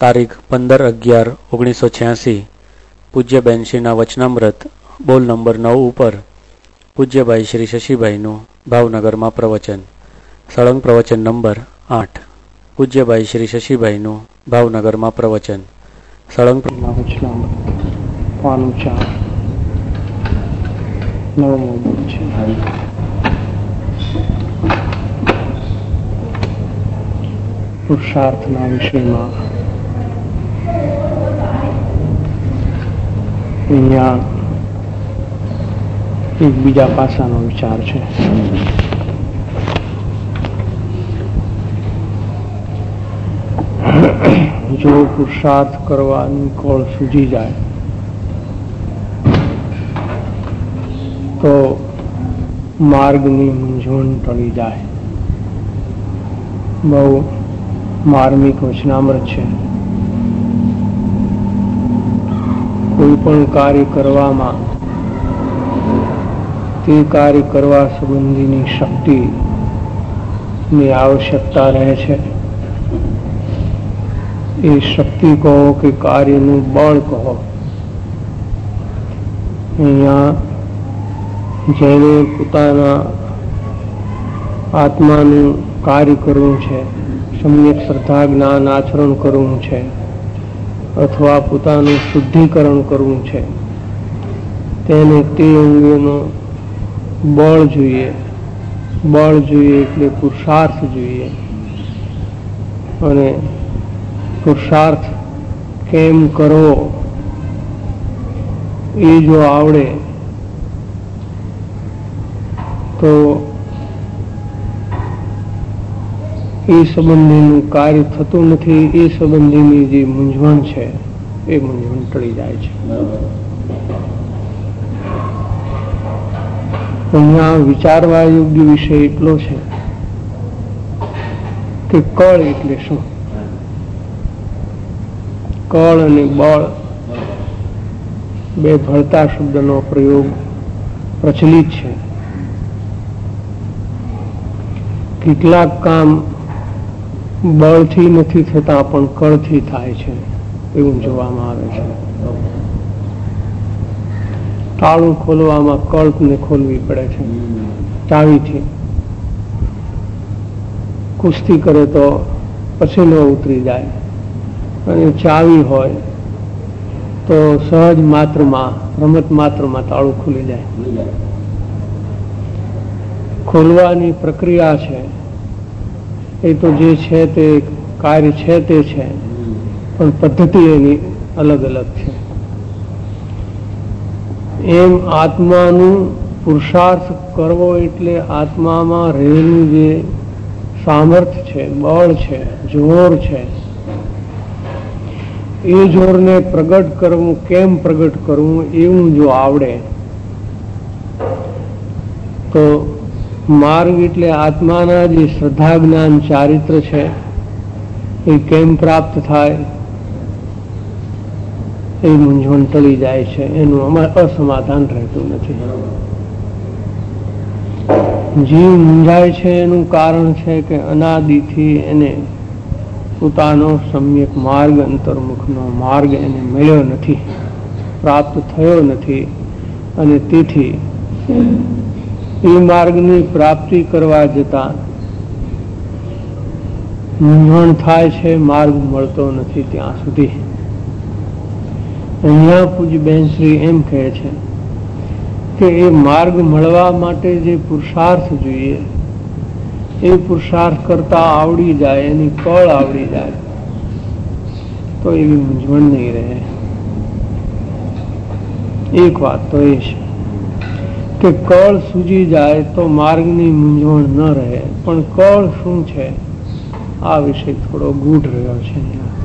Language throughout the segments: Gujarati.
તારીખ 15/11/1986 પૂજ્ય બેનશ્રીના વચનામૃત બોલ નંબર 9 ઉપર પૂજ્યભાઈ શ્રી શશીભાઈનું ભાવનગરમાં પ્રવચન. સળંગ પ્રવચન નંબર 8. પૂજ્યભાઈ શ્રી શશીભાઈનું ભાવનગરમાં પ્રવચન. સળંગ પુરુષાર્થના વિષયમાં અહીંયા એક બીજા પાસાનો વિચાર છે. જો પુરુષાર્થ કરવાની કોળ સૂજી જાય તો માર્ગની મૂંઝવણ ટળી જાય. બહુ માર્મિક વચનામૃત છે. કોઈ પણ કાર્ય કરવામાં તે કાર્ય કરવા સંબંધીની શક્તિની આવશ્યકતા રહે છે. એ શક્તિ કહો કે કાર્યનું બળ કહો, અહીંયા જેને પોતાના આત્માનું કાર્ય કરવું છે, સમ્યક શ્રદ્ધા જ્ઞાન આચરણ કરવું છે, અથવા પોતાનું શુદ્ધિકરણ કરવું છે, તેને તે અંગેનું બળ જોઈએ. બળ જોઈએ એટલે પુરુષાર્થ જોઈએ. અને પુરુષાર્થ કેમ કરવો એ જો આવડે તો એ સંબંધીનું કાર્ય થતું નથી. એ સંબંધીની જે મૂંઝવણ છે એ મૂંઝવણ ટળી જાય છે. અહીંયા વિચારવા યોગ્ય વિષય એટલો છે કે કળ એટલે શું. કળ અને બળ બે ભળતા શબ્દનો પ્રયોગ પ્રચલિત છે. કેટલાક કામ બળથી નથી થતા પણ કળથી થાય છે એવું જોવામાં આવે છે. તાળું ખોલવામાં કળને ખોલવી પડે છે ચાવીથી. કુસ્તી કરે તો પછીનો ઉતરી જાય, અને ચાવી હોય તો સહજ માત્રમાં, રમત માત્રમાં તાળું ખુલી જાય. ખોલવાની પ્રક્રિયા છે એ તો જે છે તે કાર્ય છે તે છે, પણ પદ્ધતિ એની અલગ અલગ છે. એમ આત્માનું પુરુષાર્થ કરવો એટલે આત્મામાં રહેલું જે સામર્થ્ય છે, બળ છે, જોર છે, એ જોરને પ્રગટ કરવું, કેમ પ્રગટ કરવું એવું જો આવડે તો માર્ગ એટલે આત્માના જે શ્રદ્ધા જ્ઞાન ચારિત્ર છે એ કેમ પ્રાપ્ત થાય એ મૂંઝવણ ટળી જાય છે. એનું અસમાધાન રહેતું નથી. જીવ મૂંઝાય છે એનું કારણ છે કે અનાદિથી એને પોતાનો સમ્યક માર્ગ, અંતર્મુખનો માર્ગ એને મળ્યો નથી, પ્રાપ્ત થયો નથી. અને તેથી એ માર્ગની પ્રાપ્તિ કરવા જતા મૂંઝવણ થાય છે, માર્ગ મળતો નથી ત્યાં સુધી. અહીંયા પૂજ્ય બેનશ્રી એમ કહે છે કે એ માર્ગ મળવા માટે જે પુરુષાર્થ જોઈએ એ પુરુષાર્થ કરતા આવડી જાય, એની કળ આવડી જાય તો એવી મૂંઝવણ નહીં રહે. એક વાત તો એ છે કે કળ સૂજી જાય તો માર્ગની મૂંઝવણ ન રહે. પણ કળ શું છે આ વિષય થોડો ગૂઢ રહ્યો છે.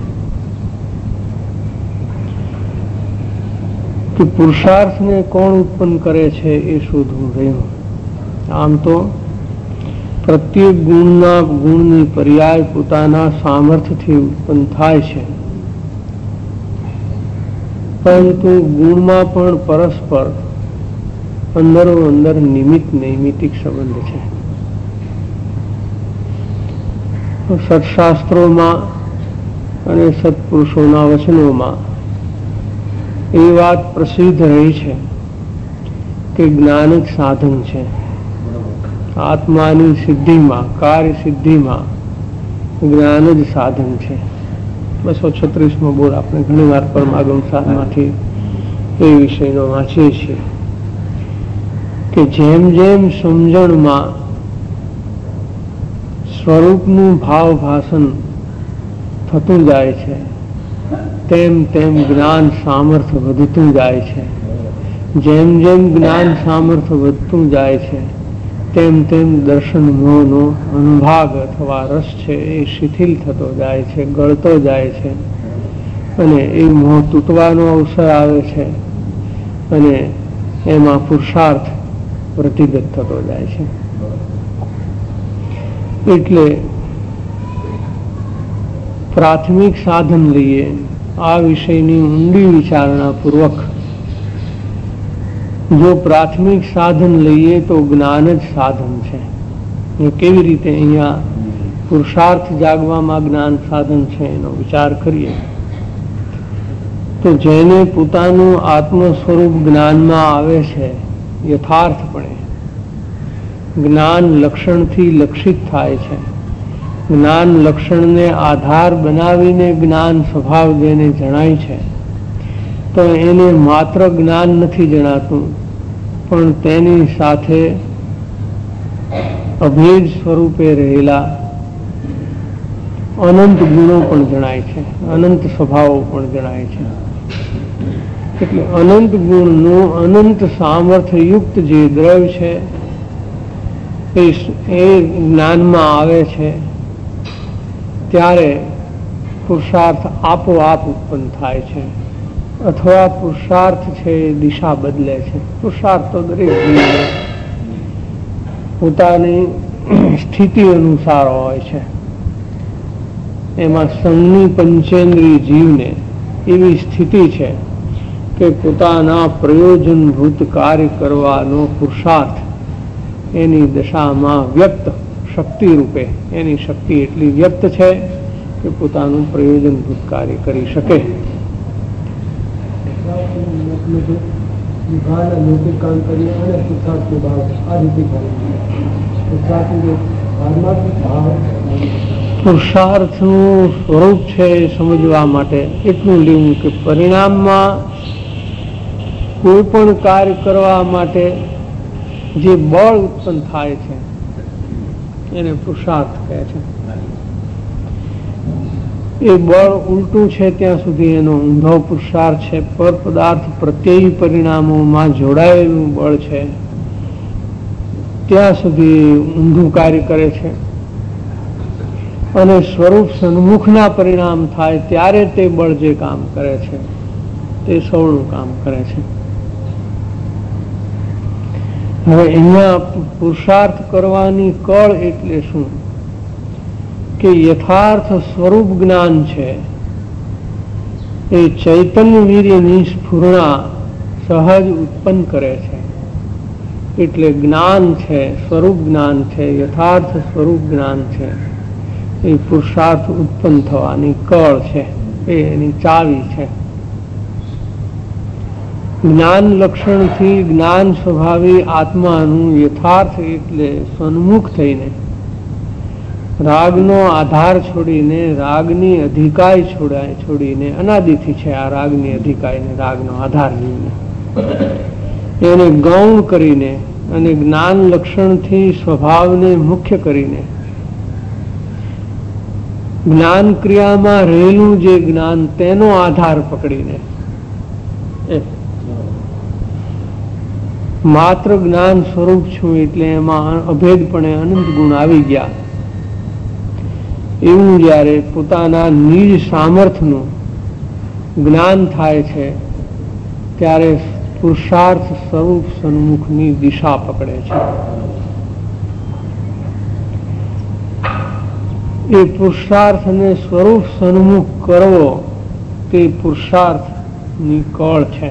કે પુરુષાર્થને કોણ ઉત્પન્ન કરે છે એ શોધવું રહ્યું. આમ તો પ્રત્યેક ગુણની પર્યાય પોતાના સામર્થ્યથી ઉત્પન્ન થાય છે, પરંતુ ગુણમાં પણ પરસ્પર અંદરો અંદર નૈમિતિક સંબંધ છે. સત્શાસ્ત્રોમાં અને સત્પુરુષોના વચનોમાં એ વાત પ્રસિદ્ધ રહી છે કે જ્ઞાન જ સાધન છે. આત્માની સિદ્ધિમાં, કાર્ય સિદ્ધિમાં જ્ઞાન જ સાધન છે. 236મો બોલ આપણે ઘણી વાર પરમાગમ સારમાંથી એ વિષયનો વાંચીએ છીએ કે જેમ જેમ સમજણમાં સ્વરૂપનું ભાવ ભાષણ થતું જાય છે તેમ તેમ જ્ઞાન સામર્થ્ય વધતું જાય છે. જેમ જેમ જ્ઞાન સામર્થ્ય વધતું જાય છે તેમ તેમ દર્શન મોહનો અનુભાગ અથવા રસ છે એ શિથિલ થતો જાય છે, ગળતો જાય છે અને એ મોહ તૂટવાનો અવસર આવે છે અને એમાં પુરુષાર્થ વૃદ્ધિગત થતો જાય છે. એટલે પ્રાથમિક સાધન લઈએ આ વિષયની ઊંડી વિચારણા પૂર્વક. જો પ્રાથમિક સાધન લઈએ તો જ્ઞાન જ સાધન છે. કેવી રીતે અહીંયા પુરુષાર્થ જાગવામાં જ્ઞાન સાધન છે એનો વિચાર કરીએ તો જેને પોતાનું આત્મ સ્વરૂપ જ્ઞાનમાં આવે છે યથાર્થપણે, જ્ઞાન લક્ષણથી લક્ષિત થાય છે. જ્ઞાન લક્ષણને આધાર બનાવીને જ્ઞાન સ્વભાવ જેને જણાય છે તો એને માત્ર જ્ઞાન નથી જણાતું પણ તેની સાથે અભેદ સ્વરૂપે રહેલા અનંત ગુણો પણ જણાય છે, અનંત સ્વભાવો પણ જણાય છે. એટલે અનંત ગુણનું અનંત સામર્થ્યયુક્ત જે દ્રવ્ય છે એ જ્ઞાનમાં આવે છે ત્યારે પુરુષાર્થ આપોઆપ ઉત્પન્ન થાય છે અથવા પુરુષાર્થ છે એ દિશા બદલે છે. પુરુષાર્થ તો દરેક જીવને પોતાની સ્થિતિ અનુસાર હોય છે. એમાં સંઘની પંચેન્દ્રિય જીવને એવી સ્થિતિ છે કે પોતાના પ્રયોજનભૂત કાર્ય કરવાનો પુરુષાર્થ એની દશામાં વ્યક્ત શક્તિ રૂપે, એની શક્તિ એટલી વ્યક્ત છે કે પોતાનું પ્રયોજનભૂત કાર્ય કરી શકે. પુરુષાર્થનું સ્વરૂપ છે એ સમજવા માટે એટલું લેવું કે પરિણામમાં કોઈ પણ કાર્ય કરવા માટે જે બળ ઉત્પન્ન થાય છે એને પુરુષાર્થ કહે છે. એ બળ ઉલટું છે ત્યાં સુધી એનો ઊંધો પુરુષાર્થ છે. પર પદાર્થ પ્રત્યય પરિણામોમાં જોડાયેલું બળ છે ત્યાં સુધી ઊંધું કાર્ય કરે છે અને સ્વરૂપ સન્મુખના પરિણામ થાય ત્યારે તે બળ જે કામ કરે છે તે સૌનું કામ કરે છે. હવે અહીંયા પુરુષાર્થ કરવાની કળ એટલે શું કે યથાર્થ સ્વરૂપ જ્ઞાન છે એ ચૈતન્ય વીર્યની સ્ફુરણા સહજ ઉત્પન્ન કરે છે. એટલે જ્ઞાન છે, સ્વરૂપ જ્ઞાન છે, યથાર્થ સ્વરૂપ જ્ઞાન છે એ પુરુષાર્થ ઉત્પન્ન થવાની કળ છે, એ એની ચાવી છે. જ્ઞાન લક્ષણથી જ્ઞાન સ્વભાવી આત્માનું યથાર્થ એટલે સન્મુખ થઈને રાગનો આધાર છોડીને, રાગની અધિકાય છોડીને, અનાદિથી છે આ રાગની અધિકાય ને રાગનો આધાર લઈને એને ગૌણ કરીને અને જ્ઞાન લક્ષણથી સ્વભાવને મુખ્ય કરીને જ્ઞાન ક્રિયામાં રહેલું જે જ્ઞાન તેનો આધાર પકડીને માત્ર જ્ઞાન સ્વરૂપ છું એટલે એમાં અભેદપણે અનંત ગુણ આવી ગયા એવું જ્યારે પોતાના નિજ સામર્થ્યનું જ્ઞાન થાય છે ત્યારે પુરુષાર્થ સ્વરૂપ સન્મુખની દિશા પકડે છે. એ પુરુષાર્થને સ્વરૂપ સન્મુખ કરવો તે પુરુષાર્થની કળ છે.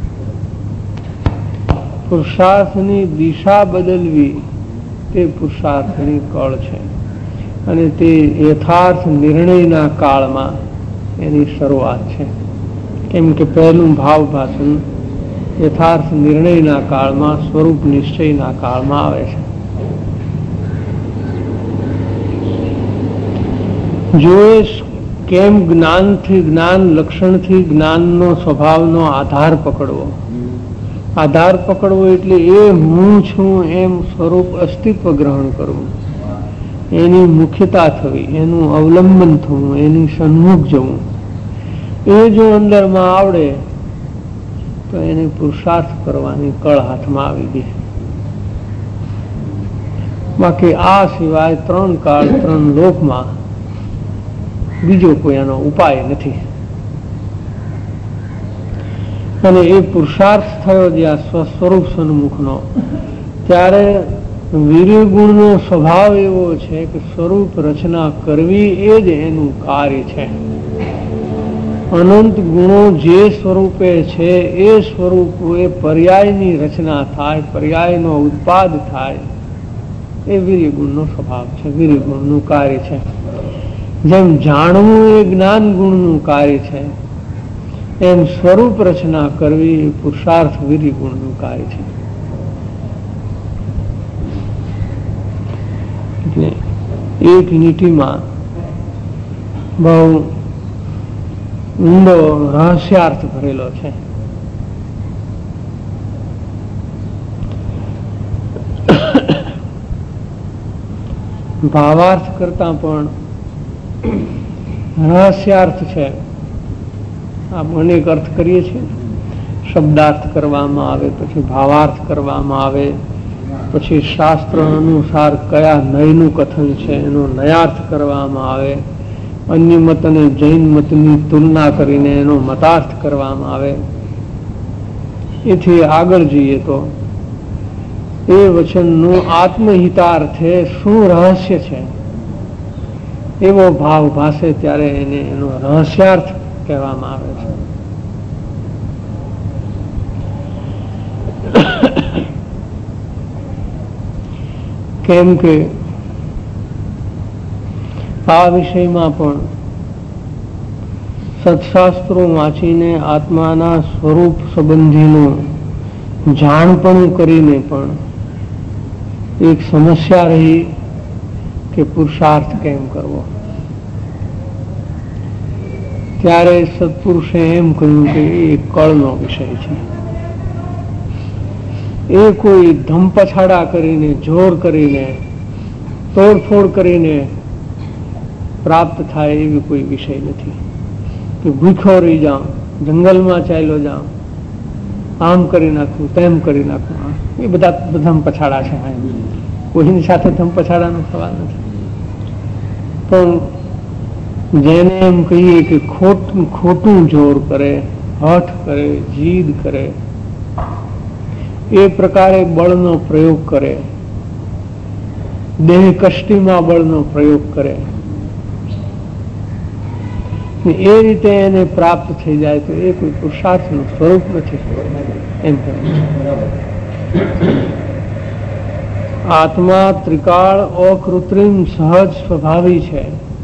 પુરુષાર્થની દિશા બદલવી તે પુરુષાર્થની કળ છે અને તે યથાર્થ નિર્ણયના કાળમાં એની શરૂઆત છે. કેમ કે પહેલું ભાવ ભાષણ યથાર્થ નિર્ણયના કાળમાં, સ્વરૂપ નિશ્ચયના કાળમાં આવે છે. જો કેમ જ્ઞાનથી, જ્ઞાન લક્ષણથી જ્ઞાનનો સ્વભાવનો આધાર પકડવો. આધાર પકડવો એટલે એ હું છું એમ સ્વરૂપ અસ્તિત્વ ગ્રહણ કરવું, એની મુખ્યતા થવી, એનું અવલંબન થવું, એની સન્મુખ જવું. એ જો અંદરમાં આવડે તો એને પુરુષાર્થ કરવાની કળ હાથમાં આવી ગઈ. બાકી આ સિવાય 3 કાળ 3 લોકમાં બીજો કોઈ એનો ઉપાય નથી. અને એ પુરુષાર્થ થયો જ્યાં સ્વસ્વરૂપ સન્મુખનો, ત્યારે વીર્ય ગુણનો સ્વભાવ એવો છે કે સ્વરૂપ રચના કરવી એ જ એનું કાર્ય છે. અનંત ગુણો જે સ્વરૂપે છે એ સ્વરૂપે પર્યાયની રચના થાય, પર્યાયનો ઉત્પાદ થાય, એ વીર્ય ગુણનો સ્વભાવ છે, વીર્ય ગુણનું કાર્ય છે. જેમ જાણવું એ જ્ઞાન ગુણનું કાર્ય છે, એમ સ્વરૂપ રચના કરવી એ પુરુષાર્થ વીર્ય ગુણનું કાર્ય છે. એટલે એક લીટીમાં બહુ ઊંડો રહસ્યાર્થ ભરેલો છે. ભાવાર્થ કરતા પણ રહસ્યાર્થ છે. આપ અનેક અર્થ કરીએ છીએ. શબ્દાર્થ કરવામાં આવે, પછી ભાવાર્થ કરવામાં આવે, પછી શાસ્ત્ર અનુસાર કયા નયનું કથન છે એનો નયાર્થ કરવામાં આવે, અન્ય મત અને જૈન મતની તુલના કરીને એનો મતાર્થ કરવામાં આવે. એથી આગળ જઈએ તો એ વચનનું આત્મહિતાર્થે શું રહસ્ય છે એવો ભાવ ભાસે ત્યારે એને એનો રહસ્યાર્થ કહેવામાં આવે છે. કેમ કે આ વિષયમાં પણ સત્શાસ્ત્રો વાંચીને આત્માના સ્વરૂપ સંબંધીનું જાણપણું કરીને પણ એક સમસ્યા રહી કે પુરુષાર્થ કેમ કરવો. ત્યારે સત્પુરુષે એમ કહ્યું કે એ કળનો વિષય છે. એ કોઈ ધમપછાડા કરીને, જોર કરીને, તોડફોડ કરીને પ્રાપ્ત થાય એવી કોઈ વિષય નથી. કે ભૂખ્યો રહી જાઉં, જંગલમાં ચાલ્યો જાઉં, આમ કરી નાખવું, તેમ કરી નાખવું, એ બધા ધમપછાડા છે. કોઈની સાથે ધમપછાડાનો સવાલ નથી. પણ જેને એમ કહીએ કે ખોટું જોર કરે, હઠ કરે, જીદ કરે, એ પ્રકારે બળનો પ્રયોગ કરે, દેહ કષ્ટીમાં બળનો પ્રયોગ કરે, એ રીતે એને પ્રાપ્ત થઈ જાય તો એ કોઈ પુરુષાર્થનું સ્વરૂપ નથી એમ કહે. આત્મા ત્રિકાળ અકૃત્રિમ સહજ સ્વભાવી છે.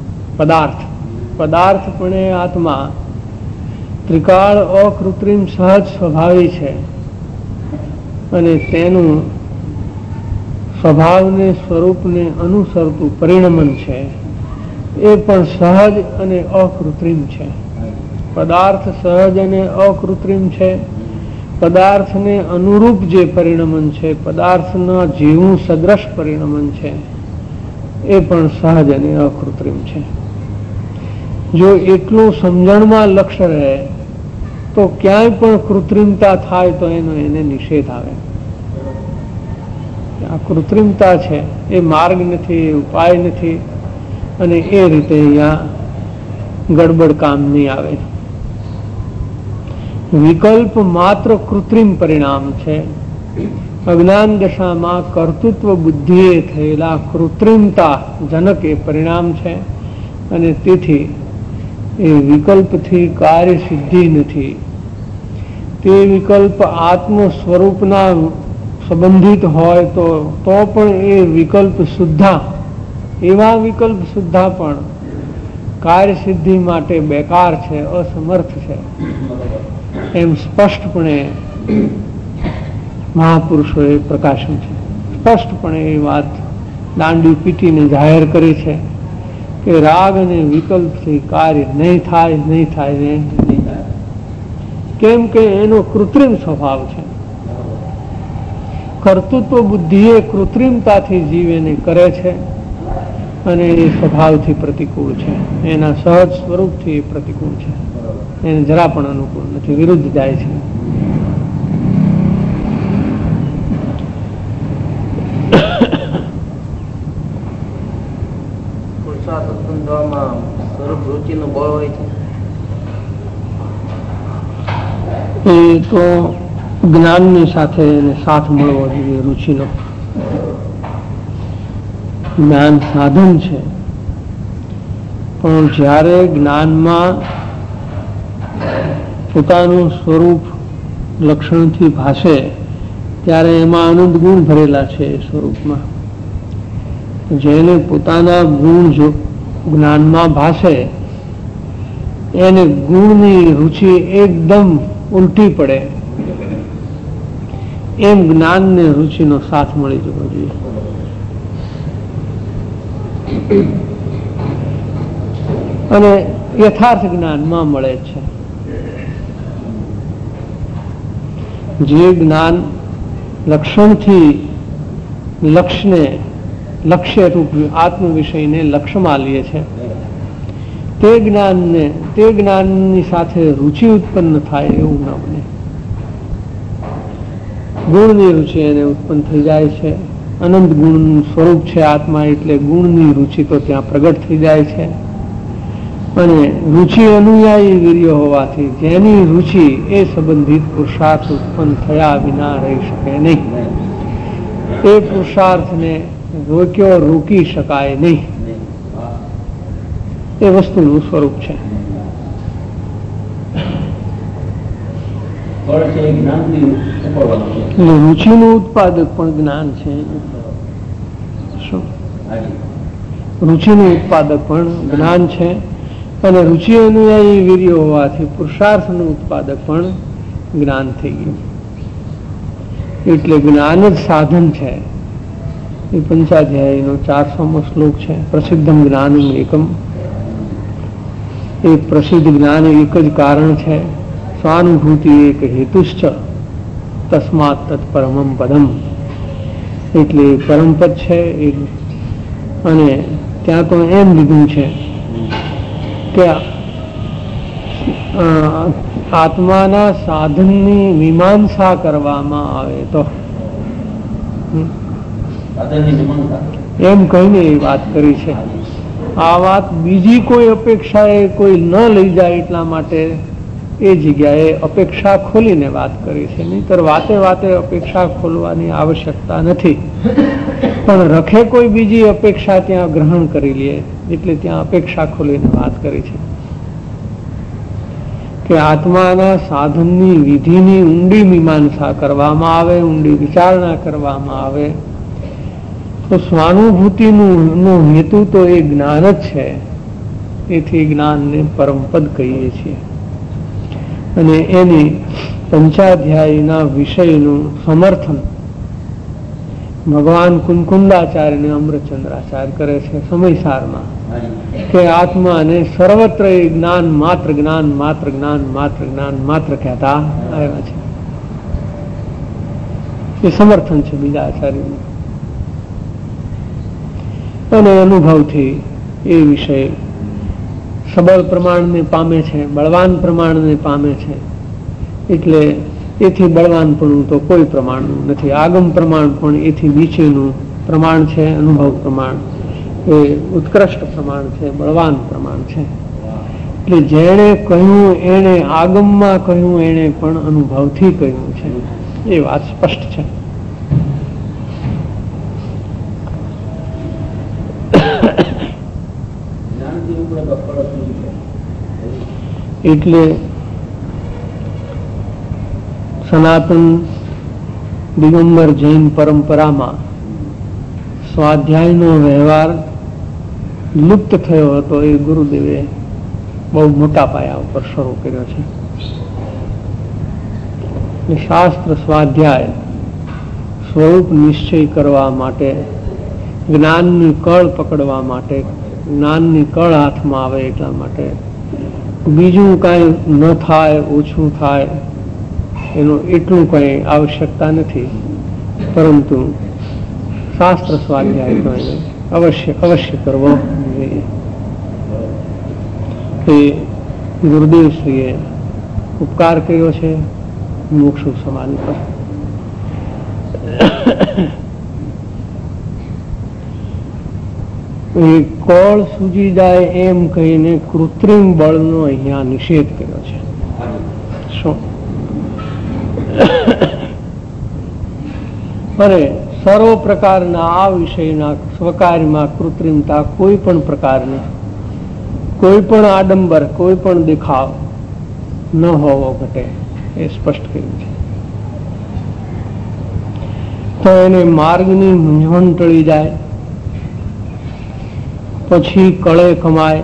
પદાર્થ પણ એ આત્મા ત્રિકાળ અકૃત્રિમ સહજ સ્વભાવી છે. અને તેનું સ્વભાવને, સ્વરૂપને અનુસરતું પરિણમન છે એ પણ સહજ અને અકૃત્રિમ છે. પદાર્થ સહજ અને અકૃત્રિમ છે. પદાર્થને અનુરૂપ જે પરિણમન છે, પદાર્થના જેવું સદ્રશ પરિણમન છે, એ પણ સહજ અને અકૃત્રિમ છે. જો એટલું સમજણમાં લક્ષ્ય રહે તો ક્યાંય પણ કૃત્રિમતા થાય તો એને નિષેધ આવે. આ કૃત્રિમતા છે એ માર્ગ નથી, એ ઉપાય નથી, અને એ રીતે અહીંયા ગડબડ કામ નહીં આવે. વિકલ્પ માત્ર કૃત્રિમ પરિણામ છે. અજ્ઞાન દશામાં કર્તૃત્વ બુદ્ધિએ થયેલા કૃત્રિમતા જનક એ પરિણામ છે. અને તેથી એ વિકલ્પથી કાર્ય સિદ્ધિ નથી. તે વિકલ્પ આત્મ સ્વરૂપના સંબંધિત હોય તો પણ એ વિકલ્પ સુદ્ધા, એવા વિકલ્પ સુદ્ધા પણ કાર્ય સિદ્ધિ માટે બેકાર છે, અસમર્થ છે, એમ સ્પષ્ટપણે મહાપુરુષોએ પ્રકાશન છે. સ્પષ્ટપણે એ વાત દાંડી પીટીને જાહેર કરી છે કે રાગ અને વિકલ્પથી કાર્ય નહીં થાય, નહીં થાય ને નહીં થાય. કેમ કે એનો કૃત્રિમ સ્વભાવ છે. કર્તૃત્વ બુદ્ધિ એ કૃત્રિમતાથી જીવ એને કરે છે અને એ સ્વભાવથી પ્રતિકૂળ છે, એના સહજ સ્વરૂપથી એ પ્રતિકૂળ છે, એને જરા પણ અનુકૂળ નથી, વિરુદ્ધ જાય છે. એ તો જ્ઞાનની સાથે એને સાથ મળવો જોઈએ. રુચિનો જ્ઞાન સાધન છે, પણ જ્યારે જ્ઞાનમાં પોતાનું સ્વરૂપ લક્ષણથી ભાષે ત્યારે એમાં અનંત ગુણ ભરેલા છે. એ સ્વરૂપમાં જેને પોતાના ગુણ જો જ્ઞાનમાં ભાષે એને ગુણની રુચિ એકદમ ઉલટી પડે, એમ જ્ઞાનને રુચિનો સાથ મળી જવો જોઈએ. અને યથાર્થ જ્ઞાનમાં મળે છે. જે જ્ઞાન લક્ષણથી લક્ષ્ય રૂપ આત્મ વિષયને લક્ષ્યમાં લે છે, તે જ્ઞાનની સાથે રુચિ ઉત્પન્ન થાય એવું ન બને. ગુણની રુચિ એને ઉત્પન્ન થઈ જાય છે. અનંત ગુણનું સ્વરૂપ છે આત્મા, એટલે ગુણની રુચિ તો ત્યાં પ્રગટ થઈ જાય છે. અને રુચિ અનુયાયી વીર્ય હોવાથી જેની રુચિ એ સંબંધિત પુરુષાર્થ ઉત્પન્ન થયા વિના રહી શકે નહીં. એ પુરુષાર્થને રોકી શકાય નહીં. એ વસ્તુનું સ્વરૂપ છે. રુચિનું ઉત્પાદક પણ જ્ઞાન છે. શું? રુચિનું ઉત્પાદક પણ જ્ઞાન છે, અને રુચિ અનુયાયી વીર્ય હોવાથી પુરુષાર્થનું ઉત્પાદક પણ જ્ઞાન થઈ ગયું. એટલે જ્ઞાન જ સાધન છે. એ પંચાધ્યાયનો 400મો શ્લોક છે. પ્રસિદ્ધમ જ્ઞાનમ એકમ. એ પ્રસિદ્ધ જ્ઞાન એક જ કારણ છે. સ્વાનુભૂતિ એક હેતુશ્ચ તસ્માત તત્પરમમ પદમ. એટલે પરમપદ છે. અને ત્યાં તો એમ લીધું છે કે આત્માના સાધનની મીમાંસા કરવામાં આવે તો એમ કહીને એ વાત કરી છે. આ વાત બીજી કોઈ અપેક્ષાએ કોઈ ન લઈ જાય એટલા માટે એ જગ્યાએ અપેક્ષા ખોલીને વાત કરી છે. નહીંતર વાતે વાતે અપેક્ષા ખોલવાની આવશ્યકતા નથી. પણ રખે કોઈ બીજી અપેક્ષા ત્યાં ગ્રહણ કરી લે એટલે ત્યાં અપેક્ષા ખોલીને વાત કરી છે કે આત્માના સાધનની વિધિની ઊંડી મીમાંસા કરવામાં આવે, ઊંડી વિચારણા કરવામાં આવે તો સ્વાનુભૂતિનો હેતુ તો એ જ્ઞાન જ છે. તેથી જ્ઞાનને પરમપદ કહીએ છીએ. અને એની પંચાધ્યાયના વિષયનું સમર્થન ભગવાન કુંકુંદાચાર્ય અને અમૃતચંદ્રાચાર્ય કરે છે સમયસારમાં, કે આત્માને સર્વત્ર જ્ઞાન માત્ર જ્ઞાન માત્ર જ્ઞાન માત્ર જ્ઞાન માત્ર કહેતા આવ્યા છે. એ સમર્થન છે બીજા આચાર્યનું. અને અનુભવથી એ વિષય સબળ પ્રમાણને પામે છે, બળવાન પ્રમાણને પામે છે. એટલે એથી બળવાનપણું તો કોઈ પ્રમાણનું નથી. આગમ પ્રમાણ પણ એથી નીચેનું પ્રમાણ છે. અનુભવ પ્રમાણ એ ઉત્કૃષ્ટ પ્રમાણ છે, બળવાન પ્રમાણ છે. એટલે જેણે કહ્યું એણે આગમમાં કહ્યું, એણે પણ અનુભવથી કહ્યું છે. એ વાત સ્પષ્ટ છે. એટલે સનાતન દિગંબર જૈન પરંપરામાં સ્વાધ્યાયનો વ્યવહાર લુપ્ત થયો હતો એ ગુરુદેવે બહુ મોટા પાયા ઉપર શરૂ કર્યો છે. શાસ્ત્ર સ્વાધ્યાય સ્વરૂપ નિશ્ચય કરવા માટે, જ્ઞાનની કળ પકડવા માટે, જ્ઞાનની કળ હાથમાં આવે એટલા માટે, બીજું કાંઈ ન થાય, ઓછું થાય એનું એટલું કંઈ આવશ્યકતા નથી, પરંતુ શાસ્ત્ર સ્વાધ્યાય તો એને અવશ્ય કરવો જોઈએ. એ ગુરુદેવશ્રીએ ઉપકાર કર્યો છે મોક્ષુ સમાધિ પર. એ કોળ સૂજી જાય એમ કહીને કૃત્રિમ બળનો અહીંયા નિષેધ કર્યો છે. શું અરે સર્વ પ્રકારના આ વિષયના સ્વકાર્યમાં કૃત્રિમતા કોઈ પણ પ્રકારની, કોઈ પણ આડંબર, કોઈ પણ દેખાવ ન હોવો ઘટે એ સ્પષ્ટ કર્યું છે. તો એને માર્ગની મૂંઝવણ ટળી જાય, પછી કળે કમાય,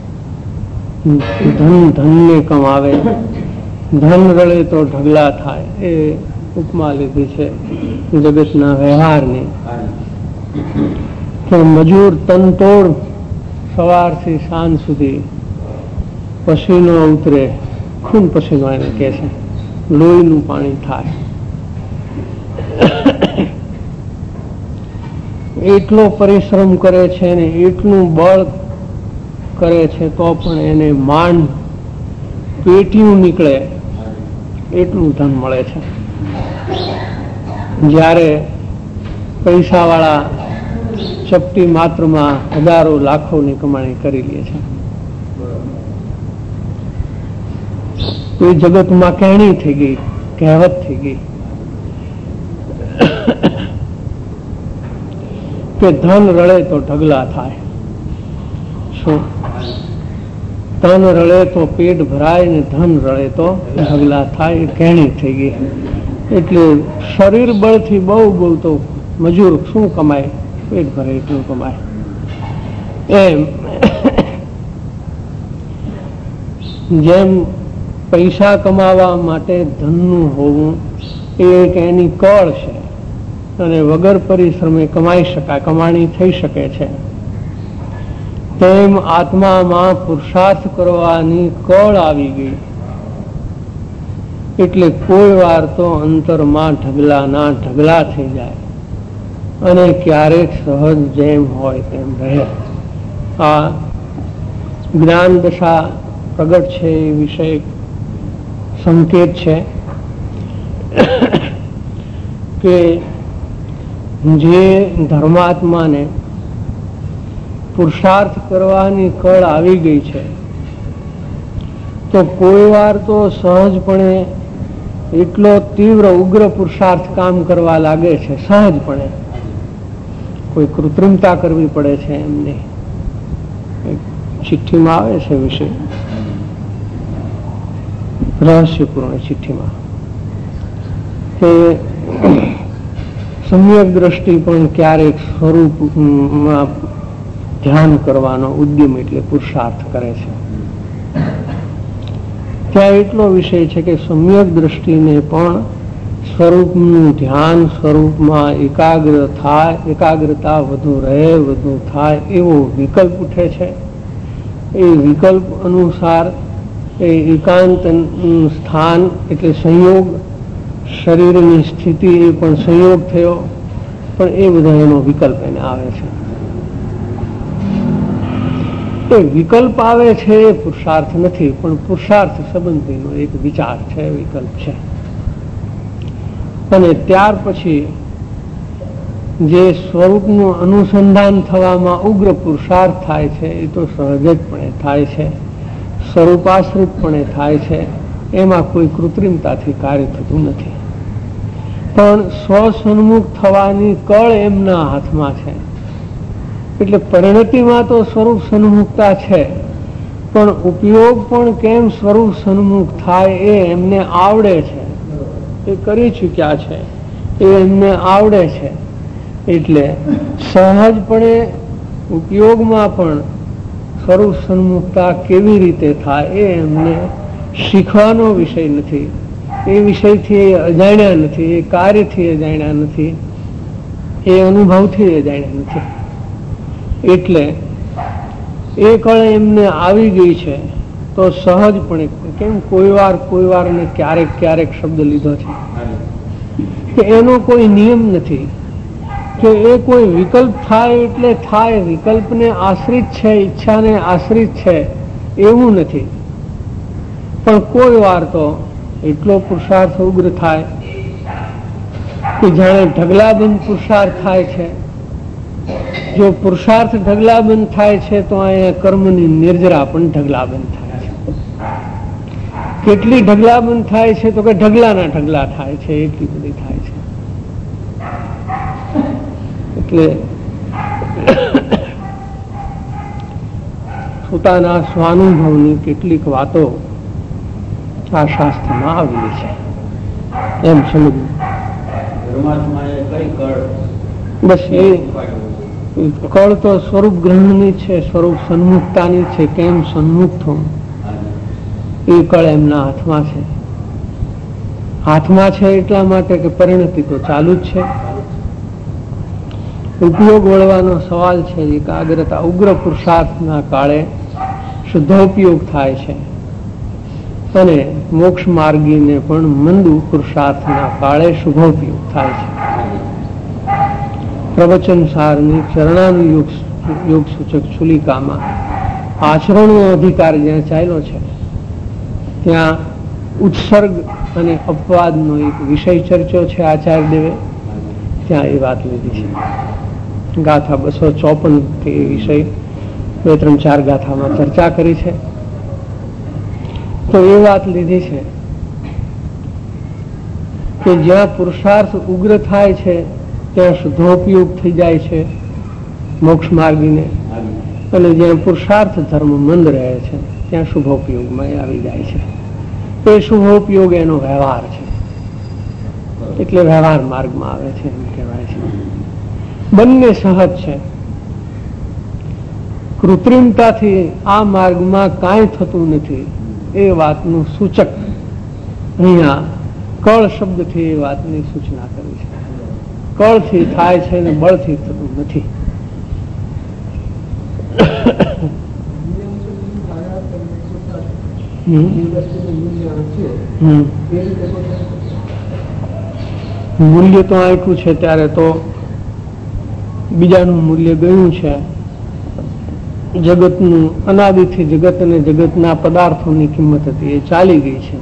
ધનને કમાવે, ધન રળે તો ઢગલા થાય. એ ઉપમા લીધી છે જગતના વ્યવહારની કે મજૂર તનતોડ સવારથી સાંજ સુધી પસીનો ઉતરે, ખૂન પસીનો એને કહે છે, લોહીનું પાણી થાય. એટલો પરિશ્રમ કરે છે ને એટલું બળ કરે છે તો પણ એને માંડ પેટીયું નીકળે એટલું ધન મળે છે. જ્યારે પૈસાવાળા ચપટી માત્રમાં હજારો લાખોની કમાણી કરી લે છે. એ જગતમાં કહેણી થઈ ગઈ, કહેવત થઈ ગઈ કે ધન રળે તો ઢગલા થાય. શું ધન રળે તો પેટ ભરાય ને ધન રળે તો ઢગલા થાય, એ કહેણી થઈ ગઈ. એટલે શરીર બળથી બહુ બહુ તો મજૂર શું કમાય, પેટ ભરે એટલું કમાય. એમ જેમ પૈસા કમાવા માટે ધનનું હોવું એ એક એની કળ છે અને વગર પરિશ્રમે કમાઈ શકાય, કમાણી થઈ શકે છે, તેમ આત્મામાં પુરુષાર્થ કરવાની કળ આવી ગઈ. એટલે કોઈ વાર તો અંતરમાં ઢગલાના ઢગલા થઈ જાય અને ક્યારેક સહજ જેમ હોય તેમ રહે. આ જ્ઞાન દશા પ્રગટ છે એ વિષય સંકેત છે કે જે ધર્માત્માને પુરુષાર્થ કરવાની કળ આવી ગઈ છે તો કોઈ વાર તો સહજપણે એટલો તીવ્ર ઉગ્ર પુરુષાર્થ કામ કરવા લાગે છે, સહજપણે. કોઈ કૃત્રિમતા કરવી પડે છે એમને. ચિઠ્ઠીમાં આવે છે વિષય, રહસ્યપૂર્ણ ચિઠ્ઠીમાં, કે સમ્યક દ્રષ્ટિ પણ ક્યારેક સ્વરૂપમાં ધ્યાન કરવાનો ઉદ્યમ એટલે પુરુષાર્થ કરે છે. ત્યાં એટલો વિષય છે કે સમ્યક દ્રષ્ટિને પણ સ્વરૂપનું ધ્યાન, સ્વરૂપમાં એકાગ્ર થાય, એકાગ્રતા વધુ રહે, વધુ થાય એવો વિકલ્પ ઉઠે છે. એ વિકલ્પ અનુસાર એ એકાંત સ્થાન એટલે સંયોગ, શરીરની સ્થિતિ એ પણ સંયોગ થયો, પણ એ બધા એનો વિકલ્પ એને આવે છે. એ વિકલ્પ આવે છે એ પુરુષાર્થ નથી, પણ પુરુષાર્થ સંબંધીનો એક વિચાર છે, વિકલ્પ છે. અને ત્યાર પછી જે સ્વરૂપનું અનુસંધાન થવામાં ઉગ્ર પુરુષાર્થ થાય છે એ તો સહજપણે થાય છે, સ્વરૂપાશ્રિતપણે થાય છે, એમાં કોઈ કૃત્રિમતાથી કાર્ય થતું નથી. પણ સ્વસન્મુખ થવાની કળ એમના હાથમાં છે. એટલે પરિણતિમાં તો સ્વરૂપ સન્મુખતા છે, પણ ઉપયોગ પણ કેમ સ્વરૂપ સન્મુખ થાય એ એમને આવડે છે, એ કરી ચૂક્યા છે, એ એમને આવડે છે. એટલે સહજપણે ઉપયોગમાં પણ સ્વરૂપ સન્મુખતા કેવી રીતે થાય એ એમને શીખવાનો વિષય નથી. એ વિષયથી એ અજાણ્યા નથી, એ કાર્યથી અજાણ્યા નથી, એ અનુભવથી અજાણ્યા નથી. એટલે એ કળ એમને આવી ગઈ છે તો સહજપણે, કેમ કોઈ વાર ને ક્યારેક શબ્દ લીધો છે કે એનો કોઈ નિયમ નથી કે એ કોઈ વિકલ્પ થાય એટલે થાય, વિકલ્પને આશ્રિત છે, ઈચ્છાને આશ્રિત છે એવું નથી. પણ કોઈ વાર તો એટલો પુરુષાર્થ ઉગ્ર થાય કે જાણે ઢગલાબંધ પુરુષાર્થ થાય છે. જો પુરુષાર્થ ઢગલાબંધ થાય છે તો અહીંયા કર્મની નિર્જરા પણ ઢગલાબંધ થાય છે. કેટલી ઢગલાબંધ થાય છે તો કે ઢગલાના ઢગલા થાય છે, એટલી બધી થાય છે. એટલે પોતાના સ્વાનુભવની કેટલીક વાતો આ શાસ્ત્રમાં આવેલી છે એમ સમજવું. બસ એ કળ તો સ્વરૂપ ગ્રહણની છે, સ્વરૂપ સન્મુખતાની છે. કેમ સન્મુખ થવું એ કળ એમના હાથમાં છે. હાથમાં છે એટલા માટે કે પરિણતિ તો ચાલુ જ છે. ઉપયોગ વળવાનો સવાલ છે. એકાગ્રતા ઉગ્ર પુરુષાર્થના કાળે શુદ્ધોપયોગ થાય છે અને મોક્ષ માર્ગીને પણ મંદ પુરુષાર્થના કાળે શુભોપયોગ થાય છે. પ્રવચન સારની ચરણાનુયોગ યોગ સૂચક છુલિકામાં આચરણનો અધિકાર જ્યાં ચાલ્યો છે ત્યાં ઉત્સર્ગ અને અપવાદનો એક વિષય ચર્ચો છે આચાર્ય દેવે. ત્યાં એ વાત લીધી છે. ગાથા 254 કે એ વિષય 2-3-4 ગાથામાં ચર્ચા કરી છે. તો એ વાત લીધી છે કે જ્યાં પુરુષાર્થ ઉગ્ર થાય છે ત્યાં શુદ્ધોપયોગ થઈ જાય છે મોક્ષ માર્ગીને, અને જ્યાં પુરુષાર્થ ધર્મ મંદ રહે છે ત્યાં શુભોપયોગમાં આવી જાય છે. એ શુભોપયોગ એનો વ્યવહાર છે, એટલે વ્યવહાર માર્ગમાં આવે છે એમ કહેવાય છે. બંને સહજ છે. કૃત્રિમતાથી આ માર્ગમાં કાંઈ થતું નથી એ વાતનું સૂચક અહીંયા કળ શબ્દથી એ વાતની સૂચના કરી છે. કળથી થાય છે ને બળથી થતું નથી. મૂલ્ય તો આપ્યું છે ત્યારે તો બીજાનું મૂલ્ય ગયું છે. જગતનું અનાદિથી જગત અને જગતના પદાર્થોની કિંમત હતી એ ચાલી ગઈ છે.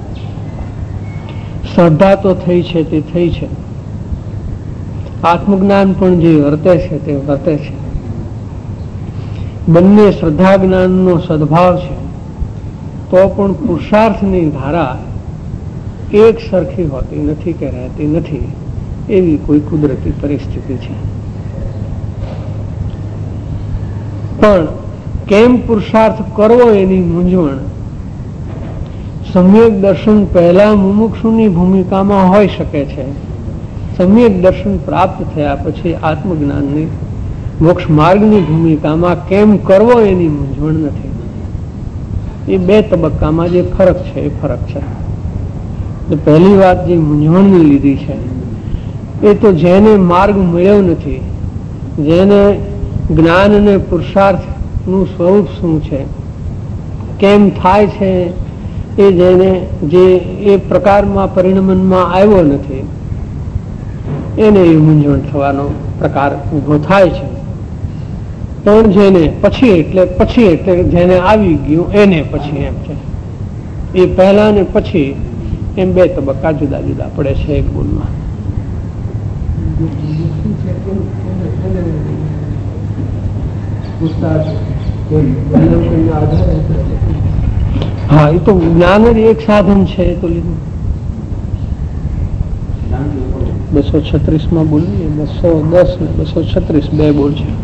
શ્રદ્ધા તો થઈ છે તે થઈ છે. આત્મજ્ઞાન પણ જે વર્તે છે તે વર્તે છે. બંને શ્રદ્ધા જ્ઞાનનો સદભાવ છે તો પણ પુરુષાર્થની ધારા એક સરખી હોતી નથી કે રહેતી નથી. એવી કોઈ કુદરતી પરિસ્થિતિ છે. પણ કેમ પુરુષાર્થ કરવો એની મૂંઝવણ સમ્યક દર્શન પહેલા મુમુક્ષુની ભૂમિકામાં હોઈ શકે છે. સમ્યક દર્શન પ્રાપ્ત થયા પછી આત્મજ્ઞાનની મોક્ષ માર્ગની ભૂમિકામાં કેમ કરવો એની મૂંઝવણ નથી. એ બે તબક્કામાં જે ફરક છે એ ફરક છે. પહેલી વાત જે મૂંઝવણની લીધી છે એ તો જેને માર્ગ મળ્યો નથી, જેને જ્ઞાન અને પુરુષાર્થનું સ્વરૂપ શું છે, કેમ થાય છે, એ જેને જે એ પ્રકારમાં પરિણમનમાં આવ્યો નથી એને એ મૂંઝવણ થવાનો પ્રકાર ઉભો થાય છે. પણ જેને પછી એટલે જેને આવી ગયું એને પછી એમ છે. એ પહેલા ને પછી એમ બે તબક્કા જુદા જુદા પડે છે એક બોલમાં. હા, એ તો જ્ઞાન જ એક સાધન છે. એ તો લીધું 236 બોલીએ, 210 ને 236 બે બોલ છે.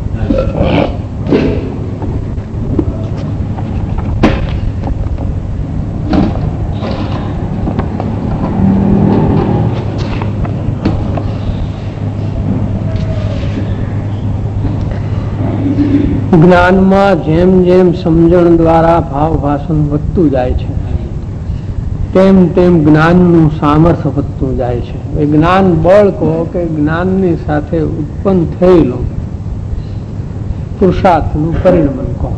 જ્ઞાનમાં જેમ જેમ સમજણ દ્વારા ભાવ ભાષણ વધતું જાય છે તેમ તેમ જ્ઞાનનું સામર્થ્ય વધતું જાય છે. એ જ્ઞાન બળ કહો કે જ્ઞાનની સાથે ઉત્પન્ન થયેલો પુરુષાર્થનું પરિણમન કહો.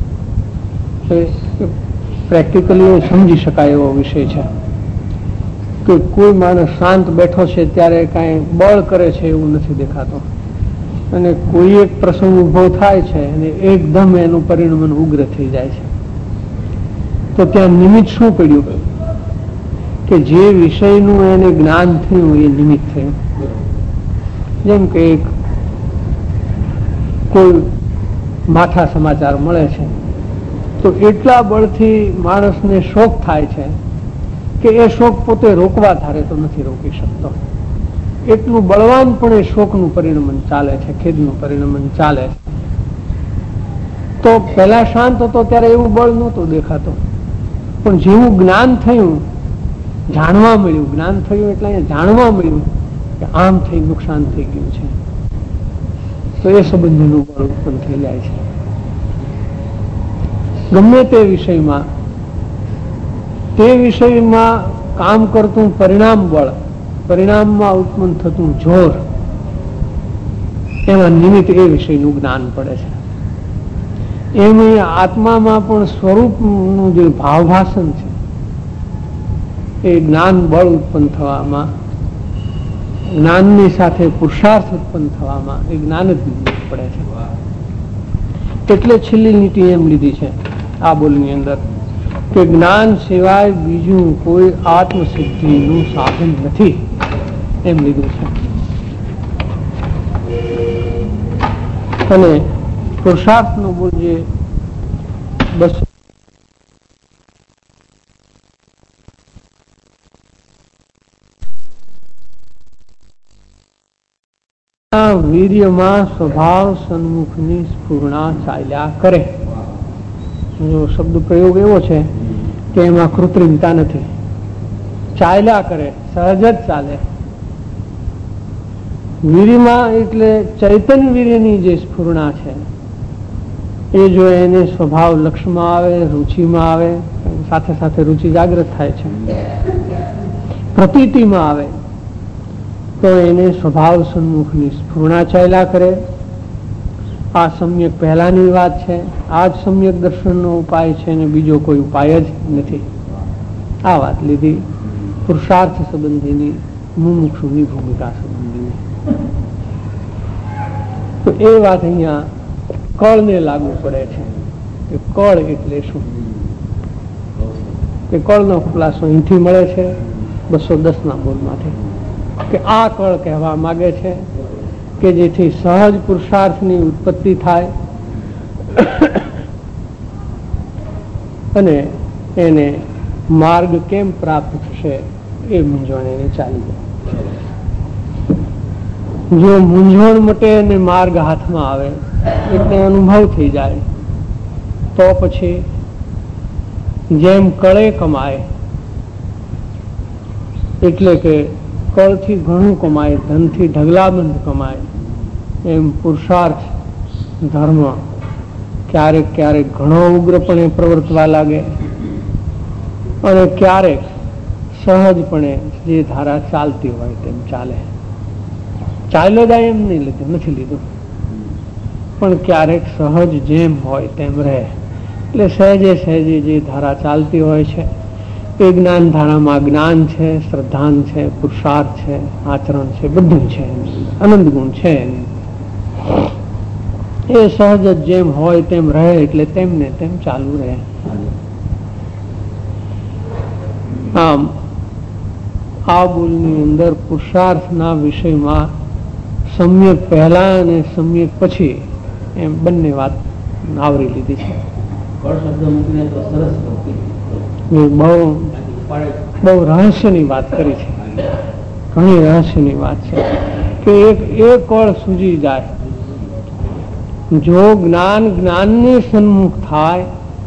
પ્રેક્ટિકલી સમજી શકાય એવો વિષય છે કે કોઈ માણસ શાંત બેઠો છે ત્યારે કાંઈ બળ કરે છે એવું નથી દેખાતો, અને કોઈ એક પ્રસંગ ઉભો થાય છે અને એકદમ એનું પરિણમન ઉગ્ર થઈ જાય છે. તો ત્યાં નિમિત્ત શું પડ્યું કે જે વિષયનું એને જ્ઞાન થયું એ નિમિત્ત થયું. જેમ કે કોઈ માઠા સમાચાર મળે છે તો એટલા બળથી માણસને શોક થાય છે કે એ શોક પોતે રોકવા ધારે તો નથી રોકી શકતો. એટલું બળવાન પણ એ શોકનું પરિણમન ચાલે છે, ખેદનું પરિણમન ચાલે છે. તો પહેલા શાંત હતો ત્યારે એવું બળ નહોતું દેખાતો, પણ જેવું જ્ઞાન થયું, જાણવા મળ્યું, જ્ઞાન થયું એટલે અહીંયા જાણવા મળ્યું કે આમ થઈ નુકસાન થઈ ગયું છે, તો એ સંબંધીનું બળ ઉત્પન્ન થઈ જાય છે. ગમે તે વિષયમાં કામ કરતું પરિણામ બળ, પરિણામમાં ઉત્પન્ન થતું જોર, એમાં નિમિત્ત એ વિષયનું જ્ઞાન પડે છે. એમ આત્મામાં પણ સ્વરૂપનું જે ભાવભાષણ છે એ જ્ઞાન બળ ઉત્પન્ન થવામાં, જ્ઞાનની સાથે પુરુષાર્થ ઉત્પન્ન થવામાં એ જ્ઞાન જ નિમિત્ત પડે છે. એટલે છેલ્લી નીતિ એમ લીધી છે આ બોલની અંદર કે જ્ઞાન સિવાય બીજું કોઈ આત્મસિદ્ધિનું સાધન નથી, એમ લીધું છે. અને પુરુષાર્થનું બોલ જે બસ વીર્યમાં સ્વભાવ સન્મુખની સ્ફુરણા ચાલ્યા કરે. જો શબ્દ પ્રયોગ એવો છે કે એમાં કૃત્રિમતા નથી, ચાલ્યા કરે, સહજ જ ચાલે. વીર્યમાં એટલે ચૈતન્ય વીર્યની જે સ્ફુરણા છે એ જો એને સ્વભાવ લક્ષમાં આવે, રુચિમાં આવે, સાથે સાથે રુચિ જાગૃત થાય છે, પ્રતીતિમાં આવે તો એને સ્વભાવ સન્મુખની સ્ફુરણા ચાલ્યા કરે. આ સમ્યક પહેલાની વાત છે. આ જ સમ્યક દર્શનનો ઉપાય છે અને બીજો કોઈ ઉપાય જ નથી. આ વાત લીધી પુરુષાર્થ સંબંધીની, મુમુક્ષુની ભૂમિકા સંબંધીની. તો એ વાત અહીંયા કળને લાગુ પડે છે કે કળ એટલે શું. કે કળનો ખુલાસો અહીંથી મળે છે 210 બોલમાંથી કે આ કળ કહેવા માંગે છે કે જેથી સહજ પુરુષાર્થની ઉત્પત્તિ થાય અને એને માર્ગ કેમ પ્રાપ્ત થશે એ મૂંઝવણ એને ચાલી જાય. જો મૂંઝવણ મટે અને માર્ગ હાથમાં આવે એટલે અનુભવ થઈ જાય તો પછી જેમ કળે કમાય, એટલે કે કળથી ઘણું કમાય, ધનથી ઢગલાબંધ કમાય, એમ પુરુષાર્થ ધર્મ ક્યારેક ક્યારેક ઘણો ઉગ્રપણે પ્રવર્તવા લાગે અને ક્યારેક સહજપણે જે ધારા ચાલતી હોય તેમ ચાલે. ચાલ્યો જાય એમ નહીં લીધું, નથી લીધું, પણ ક્યારેક સહજ જેમ હોય તેમ રહે. એટલે સહેજે સહેજે જે ધારા ચાલતી હોય છે એ જ્ઞાન ધારામાં જ્ઞાન છે, શ્રદ્ધાન છે, પુરુષાર્થ છે, આચરણ છે, બધું છે, અનંત ગુણ છે. એ સહજ જેમ હોય તેમ રહે એટલે તેમને તેમ ચાલુ રહે. આમ આ બોલની અંદર પુરુષાર્થના વિષયમાં સમ્યક પહેલા અને સમ્યક પછી એમ બંને વાત આવરી લીધી છે. બહુ રહસ્યની વાત કરી છે, ઘણી રહસ્યની વાત છે કે એક કળ સૂજી જાય. જો જ્ઞાનની સન્મુખ થાય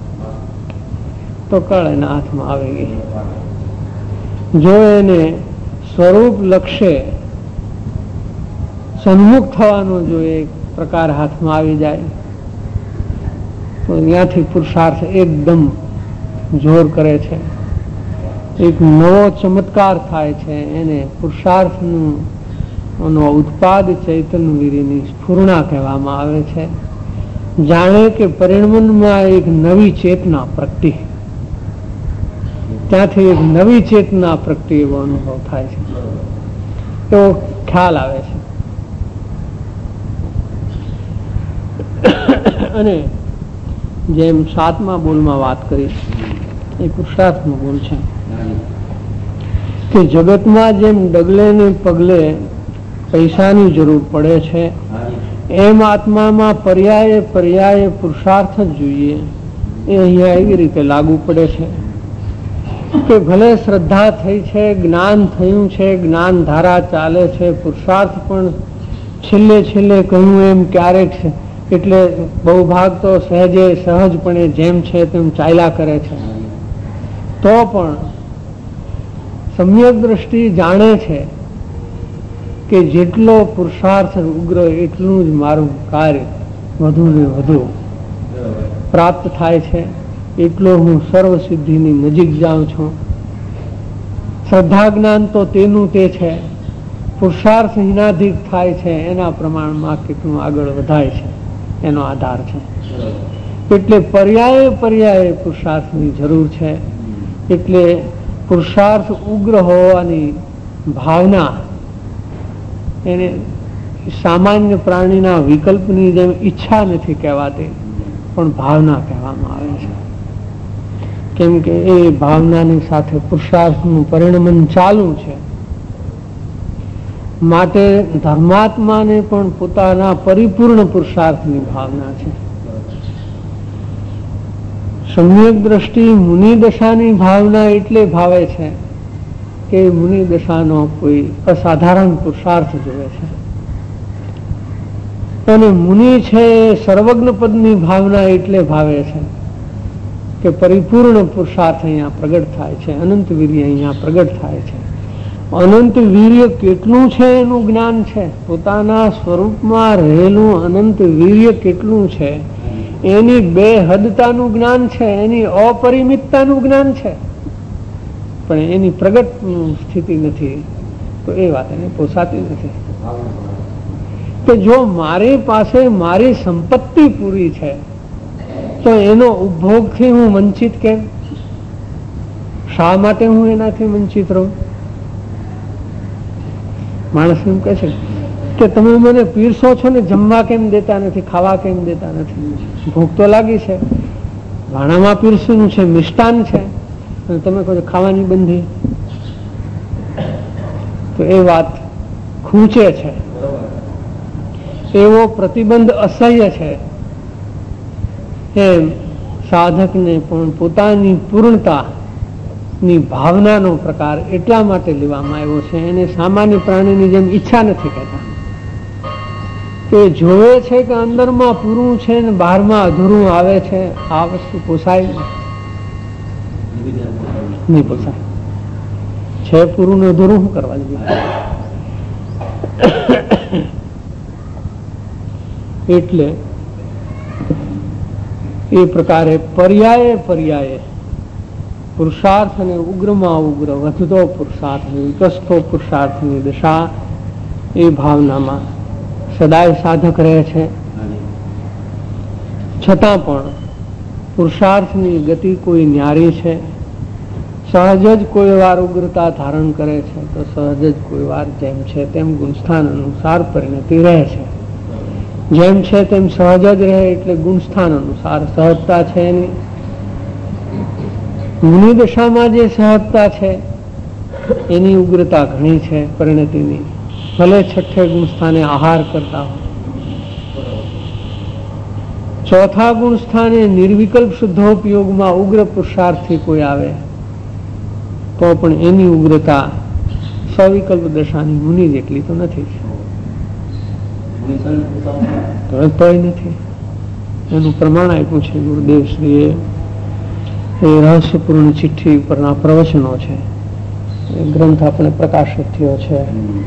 તો કળ એના હાથમાં આવી ગઈ. જો એને સ્વરૂપ લક્ષ્ય સન્મુખ થવાનો જો એક પ્રકાર હાથમાં આવી જાય તો ત્યાંથી પુરુષાર્થ એકદમ જોર કરે છે, એક નવો ચમત્કાર થાય છે. એને પુરુષાર્થનું ઉત્પાદ ચૈતન્યવીરની સ્ફુરણા કહેવામાં આવે છે. જાણે કે પરિણમનમાં એક નવી ચેતના પ્રગટી, ત્યાંથી એક નવી ચેતના પ્રગટી એવો અનુભવ થાય છે, એવો ખ્યાલ આવે છે. અને જેમ 7મા બોલમાં વાત કરી, એ પુરુષાર્થનો બોલ છે કે જગતમાં જેમ ડગલે ને પગલે પૈસાની જરૂર પડે છે, એમ આત્મામાં પર્યાય પર્યાય પુરુષાર્થ જ જોઈએ. એ અહીંયા એવી રીતે લાગુ પડે છે કે ભલે શ્રદ્ધા થઈ છે, જ્ઞાન થયું છે, જ્ઞાન ધારા ચાલે છે, પુરુષાર્થ પણ છેલ્લે છેલ્લે કહ્યું એમ ક્યારેક છે, એટલે બહુ ભાગ તો સહજે સહજપણે જેમ છે તેમ ચાલ્યા કરે છે. તો પણ સમ્યક દ્રષ્ટિ જાણે છે કે જેટલો પુરુષાર્થ ઉગ્ર એટલું જ મારું કાર્ય વધુ ને વધુ પ્રાપ્ત થાય છે, એટલો હું સર્વ સિદ્ધિની નજીક જાઉં છું. શ્રદ્ધા જ્ઞાન તો તેનું તે છે, પુરુષાર્થ હિનાધિક થાય છે એના પ્રમાણમાં કેટલું આગળ વધાય છે એનો આધાર છે. એટલે પર્યાય પર્યાય પુરુષાર્થની જરૂર છે. એટલે પુરુષાર્થ ઉગ્ર હોવાની ભાવના એને સામાન્ય પ્રાણીના વિકલ્પની જેમ ઈચ્છા નથી કહેવાતી, પણ ભાવના કહેવામાં આવે છે. કેમ કે એ ભાવનાની સાથે પુરુષાર્થનું પરિણમન ચાલુ છે. માટે ધર્માત્માને પણ પોતાના પરિપૂર્ણ પુરુષાર્થની ભાવના છે. સમ્યક દ્રષ્ટિ મુનિ દશાની ભાવના એટલે ભાવે છે કે મુનિ દશાનો કોઈ અસાધારણ પુરુષાર્થ જોવે છે. અને મુનિ છે સર્વજ્ઞ પદની ભાવના એટલે ભાવે છે કે પરિપૂર્ણ પુરુષાર્થ અહીંયા પ્રગટ થાય છે, અનંત વીર્ય અહીંયા પ્રગટ થાય છે. અનંત વીર્ય કેટલું છે એનું જ્ઞાન છે, પોતાના સ્વરૂપમાં રહેલું અનંત વીર્ય કેટલું છે એની બેહદતાનું જ્ઞાન છે, એની અપરિમિતતાનું જ્ઞાન છે, પણ એની પ્રગટ સ્થિતિ નથી. તો એ વાત એને પોસાતી નથી કે જો મારી પાસે મારી સંપત્તિ પૂરી છે તો એનો ઉપભોગથી હું વંચિત કેમ? શા માટે હું એનાથી વંચિત રહું? માણસ એમ કહે છે કે તમે મને પીરસો છો ને જમવા કેમ દેતા નથી, ખાવા કેમ દેતા નથી? ભૂખ તો લાગી છે, ભાણામાં પીરસવાનું છે, મિષ્ટાન છે, અને તમે કહો ખાવાની બંધી. તો એ વાત ખૂંચે છે, એવો પ્રતિબંધ અસહ્ય છે. એમ સાધકને પણ પોતાની પૂર્ણતાની ભાવનાનો પ્રકાર એટલા માટે લેવામાં આવ્યો છે. એને સામાન્ય પ્રાણીની જેમ ઈચ્છા નથી કહેતા, કે જોવે છે કે અંદરમાં પૂરું છે ને બહારમાં અધૂરું આવે છે. આ વસ્તુ પોસાય નહીં, પોસાય છે પૂરું ને અધૂરું શું કરવા જોઈએ? એટલે એ પ્રકારે પર્યાય પર્યાય પુરુષાર્થ અને ઉગ્રમાં ઉગ્ર વધતો પુરુષાર્થ, વિકસતો પુરુષાર્થની દશા એ ભાવનામાં સદાય સાધક રહે છે. છતાં પણ પુરુષાર્થની ગતિ કોઈ ન્યારી છે. સહજ જ કોઈ વાર ઉગ્રતા ધારણ કરે છે તો સહજ જ કોઈ વાર જેમ છે તેમ ગુણસ્થાન અનુસાર પરિણતિ રહે છે. જેમ છે તેમ સહજ જ રહે એટલે ગુણસ્થાન અનુસાર સહજતા છે એની. મુનિ દશામાં જે સહજતા છે એની ઉગ્રતા ઘણી છે પરિણતિની, ભલે છઠ્ઠે ગુણસ્થાને આહાર કરતા હોય. ચોથા ગુણસ્થાને નિર્વિકલ્પ શુદ્ધોપયોગમાં ઉગ્ર પુરુષાર્થથી કોઈ આવે તો પણ એની ઉગ્રતા સવિકલ્પ દશાની મુનિ જેટલી તો નથી, તોય નથી. એનું પ્રમાણ આપ્યું છે ગુરુદેવશ્રીએ. એ રહસ્યપૂર્ણ ચિઠ્ઠી પરના પ્રવચનો છે. એ ગ્રંથ આપણે પ્રકાશિત થયો છે.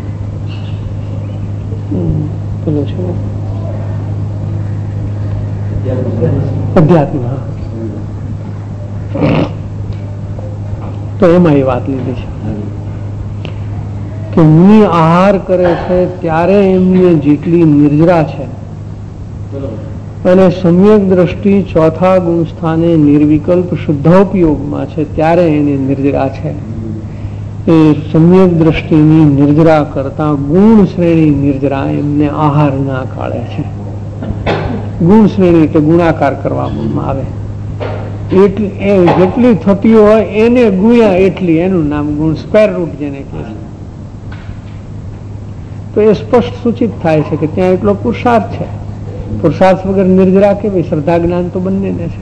પેલો છે અધ્યાત્મ. તો એમાં એ વાત લીધી છે કે મુનિ આહાર કરે છે ત્યારે એમની જેટલી નિર્જરા છે અને સમ્યક દ્રષ્ટિ ચોથા ગુણ સ્થાને નિર્વિકલ્પ શુદ્ધોપયોગમાં છે ત્યારે એને નિર્જરા છે. એ સમ્યક દ્રષ્ટિની નિર્જરા કરતા ગુણ શ્રેણી નિર્જરા એમને આહાર ના કાઢે છે. ગુણ શ્રેણી એટલે ગુણાકાર કરવામાં આવે, જેટલી થતી હોય એને ગુણ્યા એટલી, એનું નામ ગુણ, સ્ક્વેર રૂટ જેને કહે છે. તો એ સ્પષ્ટ સૂચિત થાય છે કે ત્યાં એટલો પુરુષાર્થ છે. પુરુષાર્થ વગર નિર્જરા કેવી? શ્રદ્ધા જ્ઞાન તો બંનેને છે.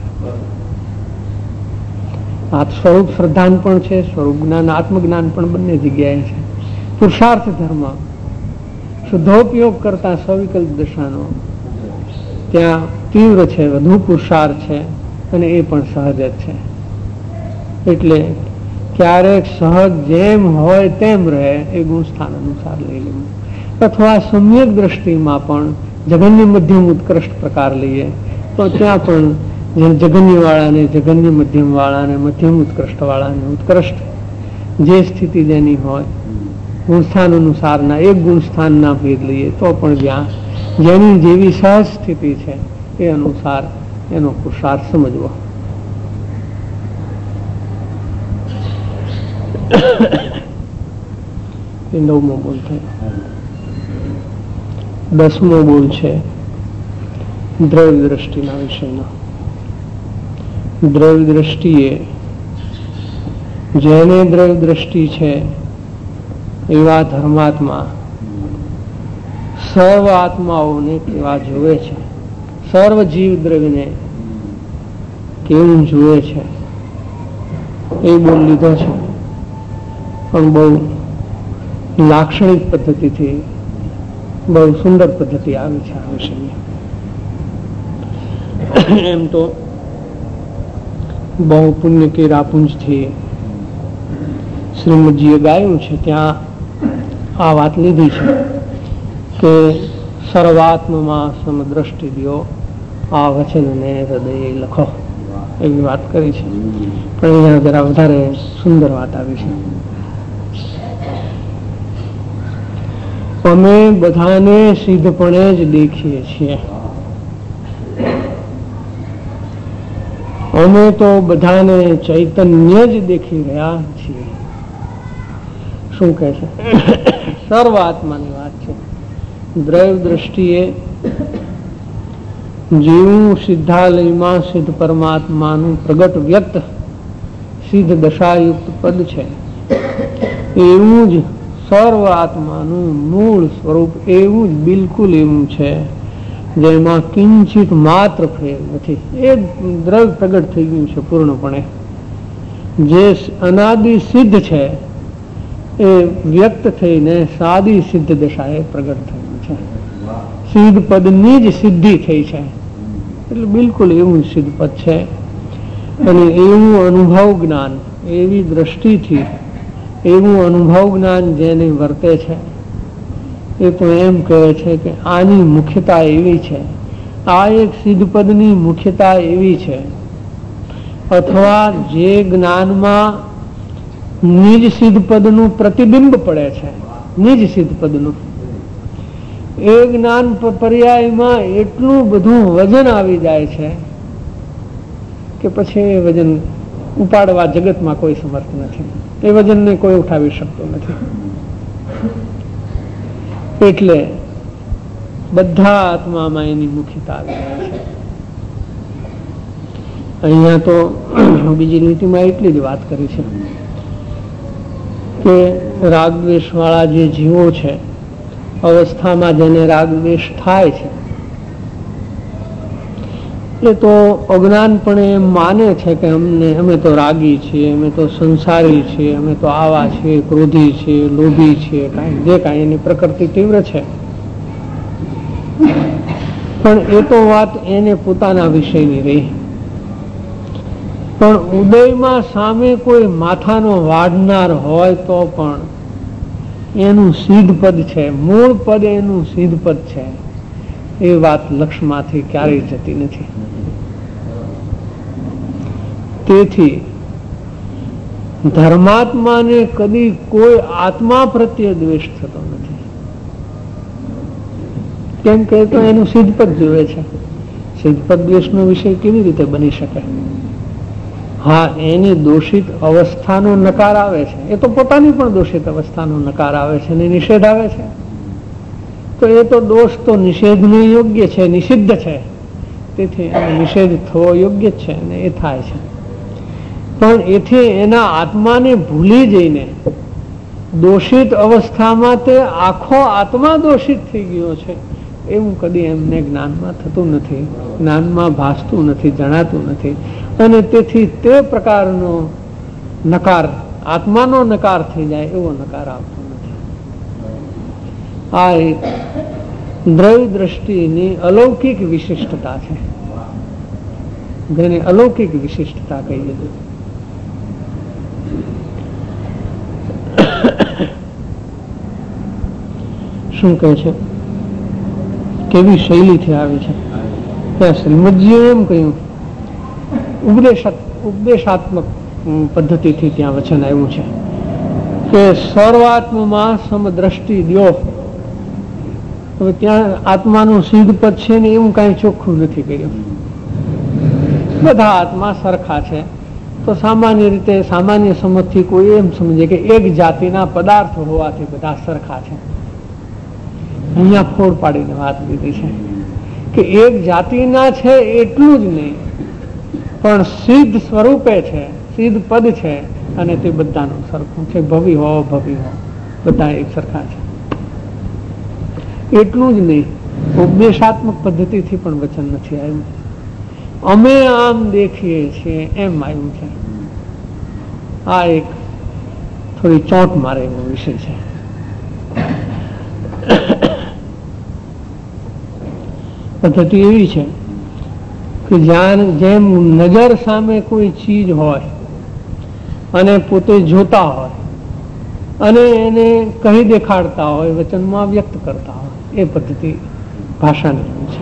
આ સ્વરૂપ શ્રદ્ધાન પણ છે, સ્વરૂપ જ્ઞાન આત્મજ્ઞાન પણ બંને જગ્યાએ છે. પુરુષાર્થ ધર્મ શુદ્ધોપયોગ કરતા સવિકલ્પ દશાનો ત્યાં તીવ્ર છે, વધુ પુરુષાર્થ છે અને એ પણ સહજ જ છે. એટલે ક્યારેક સહજ જેમ હોય તેમ રહે એ ગુણસ્થાન અનુસાર લઈ લેવું, અથવા સમ્યક દ્રષ્ટિમાં પણ જગન્ય મધ્યમ ઉત્કૃષ્ટ પ્રકાર લઈએ તો ત્યાં પણ જગન્ય વાળાને જગન્ય મધ્યમ વાળાને મધ્યમ ઉત્કૃષ્ટ વાળાને ઉત્કૃષ્ટ જે સ્થિતિ જેની હોય ગુણસ્થાન અનુસારના એક ગુણસ્થાનના ભેદ લઈએ તો પણ જ્યાં જેની જેવી સહજ સ્થિતિ છે એ અનુસાર એનો પુરુષાર્થ સમજવો. એ 9મો બોલ થયો. 10મો બોલ છે દ્રવ્ય દ્રષ્ટિના વિષયનો. દ્રવ્ય દ્રષ્ટિએ જેને દ્રવ્ય દ્રષ્ટિ છે એવા ધર્માત્મા સર્વ આત્માઓને કેવા જોવે છે, સર્વ જીવ દ્રવ્યને કેવું જોવે છે એ બોલ લીધો છે. પણ બહુ લાક્ષણિક પદ્ધતિથી બહુ સુંદર પદ્ધતિ આવી છે આ વિષયની. એમ તો બહુ પુણ્ય કે રાપુંજથી શ્રીમદજીએ ગાયું છે ત્યાં આ વાત લીધી છે કે સર્વાત્મમાં સમદ્રષ્ટિ દ્યો, આ વચનને હૃદય લખો, એવી વાત કરી છે. પણ અહીંયા જરા વધારે સુંદર વાત આવી છે. અમે બધાને સિદ્ધપણે જ દેખીએ છીએ. અમે તો બધાને ચૈતન્ય જ દેખી રહ્યા છીએ. શું કહે છે? સર્વ આત્માની વાત છે. દ્રવ્ય દ્રષ્ટિએ જેવું સિદ્ધાલયમાં સિદ્ધ પરમાત્માનું પ્રગટ વ્યક્ત સિદ્ધ દશાયુક્ત પદ છે એવું જ સર્વ આત્માનું મૂળ સ્વરૂપ એવું જ બિલકુલ એવું છે જેમાં કિંચિત માત્ર ફેર નથી. એ દ્રવ્ય પ્રગટ થઈ ગયું છે પૂર્ણપણે. જે અનાદિ સિદ્ધ છે એ વ્યક્ત થઈને સાદી સિદ્ધ દશાએ પ્રગટ થયું છે. સિદ્ધ પદની જ સિદ્ધિ થઈ છે એટલે બિલકુલ એવું સિદ્ધ પદ છે. અને એવું અનુભવ જ્ઞાન, એવી દ્રષ્ટિથી એવું અનુભવ જ્ઞાન જેને વર્તે છે એ તો એમ કહે છે કે આની મુખ્યતા એવી છે, આ એક સિદ્ધ પદની મુખ્યતા એવી છે. અથવા જે જ્ઞાનમાં નિજ સિદ્ધ પદનું પ્રતિબિંબ પડે છે, નિજ સિદ્ધ પદનું, એ જ્ઞાન પર્યાયમાં એટલું બધું વજન આવી જાય છે કે પછી એ વજન ઉપાડવા જગતમાં કોઈ સમર્થ નથી. એ વજનને કોઈ ઉઠાવી શકતો નથી. એટલે બધા આત્મામાં એની મુખ્યતા આવી જાય છે. અહીંયા તો બીજી લીટીમાં એટલી જ વાત કરી છે કે રાગદ્વેષ વાળા જે જીવો છે, અવસ્થામાં જેને રાગદ્વેષ થાય છે એ તો અજ્ઞાનપણે એમ માને છે કે અમે તો રાગી છીએ, અમે તો સંસારી છીએ, અમે તો આવા છીએ, ક્રોધી છીએ, લોભી છીએ, કાંઈ જે કાંઈ એની પ્રકૃતિ તીવ્ર છે. પણ એ તો વાત એને પોતાના વિષયની રહી. પણ ઉદયમાં સામે કોઈ માથાનો વાઢનાર હોય તો પણ એનું સિદ્ધ પદ છે, મૂળ પદ એનું સિદ્ધ પદ છે. એ વાત લક્ષ્યમાંથી ક્યારેય જતી નથી. તેથી ધર્માત્માને કદી કોઈ આત્મા પ્રત્યે દ્વેષ થતો નથી. કેમ કે તો એનું સિદ્ધપદ જોવે છે. સિદ્ધપદ દ્વેષનો વિષય કેવી રીતે બની શકે? હા, એની દોષિત અવસ્થાનો નકાર આવે છે, એ તો પોતાની પણ દોષિત અવસ્થાનો નકાર આવે છે અને નિષેધ આવે છે, તો એ તો દોષ તો નિષેધને યોગ્ય છે, નિષિદ્ધ છે, તેથી એનો નિષેધ થવો યોગ્ય જ છે અને એ થાય છે. પણ એથી એના આત્માને ભૂલી જઈને દોષિત અવસ્થામાં તે આખો આત્મા દોષિત થઈ ગયો છે એવું કદી એમને જ્ઞાનમાં થતું નથી, જ્ઞાનમાં ભાસતું નથી, જણાતું નથી. અને તેથી તે પ્રકારનો નકાર, આત્માનો નકાર થઈ જાય એવો નકાર આવતો નથી. આ એક દ્રવ્ય દ્રષ્ટિની અલૌકિક વિશિષ્ટતા છે, જેને અલૌકિક વિશિષ્ટતા કહીએ છીએ. શું કહે છે, કેવી શૈલીથી આવી છે? ત્યાં શ્રીમદજીએ એમ કહ્યું, ઉપદેશાત્મક પદ્ધતિથી ત્યાં વચન આવ્યું છે કે સર્વાત્મમાં સમદ્રષ્ટિ દ્યો. હવે ત્યાં આત્માનું સિદ્ધ પદ છે ને એવું કઈ ચોખ્ખું નથી કર્યું. બધા આત્મા સરખા છે, તો સામાન્ય રીતે સામાન્ય સમજથી કોઈ એમ સમજે કે એક જાતિના પદાર્થ હોવાથી બધા સરખા છે. અહીંયા ફોડ પાડીને વાત લીધી છે કે એક જાતિના છે એટલું જ નહીં, પણ સિદ્ધ સ્વરૂપે છે, સિદ્ધ પદ છે અને તે બધાનું સરખું છે. ભવિ હો ભવિ હો બધા એક સરખા છે. એટલું જ નહીં, ઉપદેશાત્મક પદ્ધતિથી પણ વચન નથી આવ્યું. અમે આમ દેખીએ છીએ એમ આવ્યું છે. આ એક થોડી ચોંટ મારે એવો વિષય છે. પદ્ધતિ એવી છે કે જેમ નજર સામે કોઈ ચીજ હોય અને પોતે જોતા હોય અને એને કહી દેખાડતા હોય, વચનમાં વ્યક્ત કરતા હોય, એ પદ્ધતિ ભાષાની છે.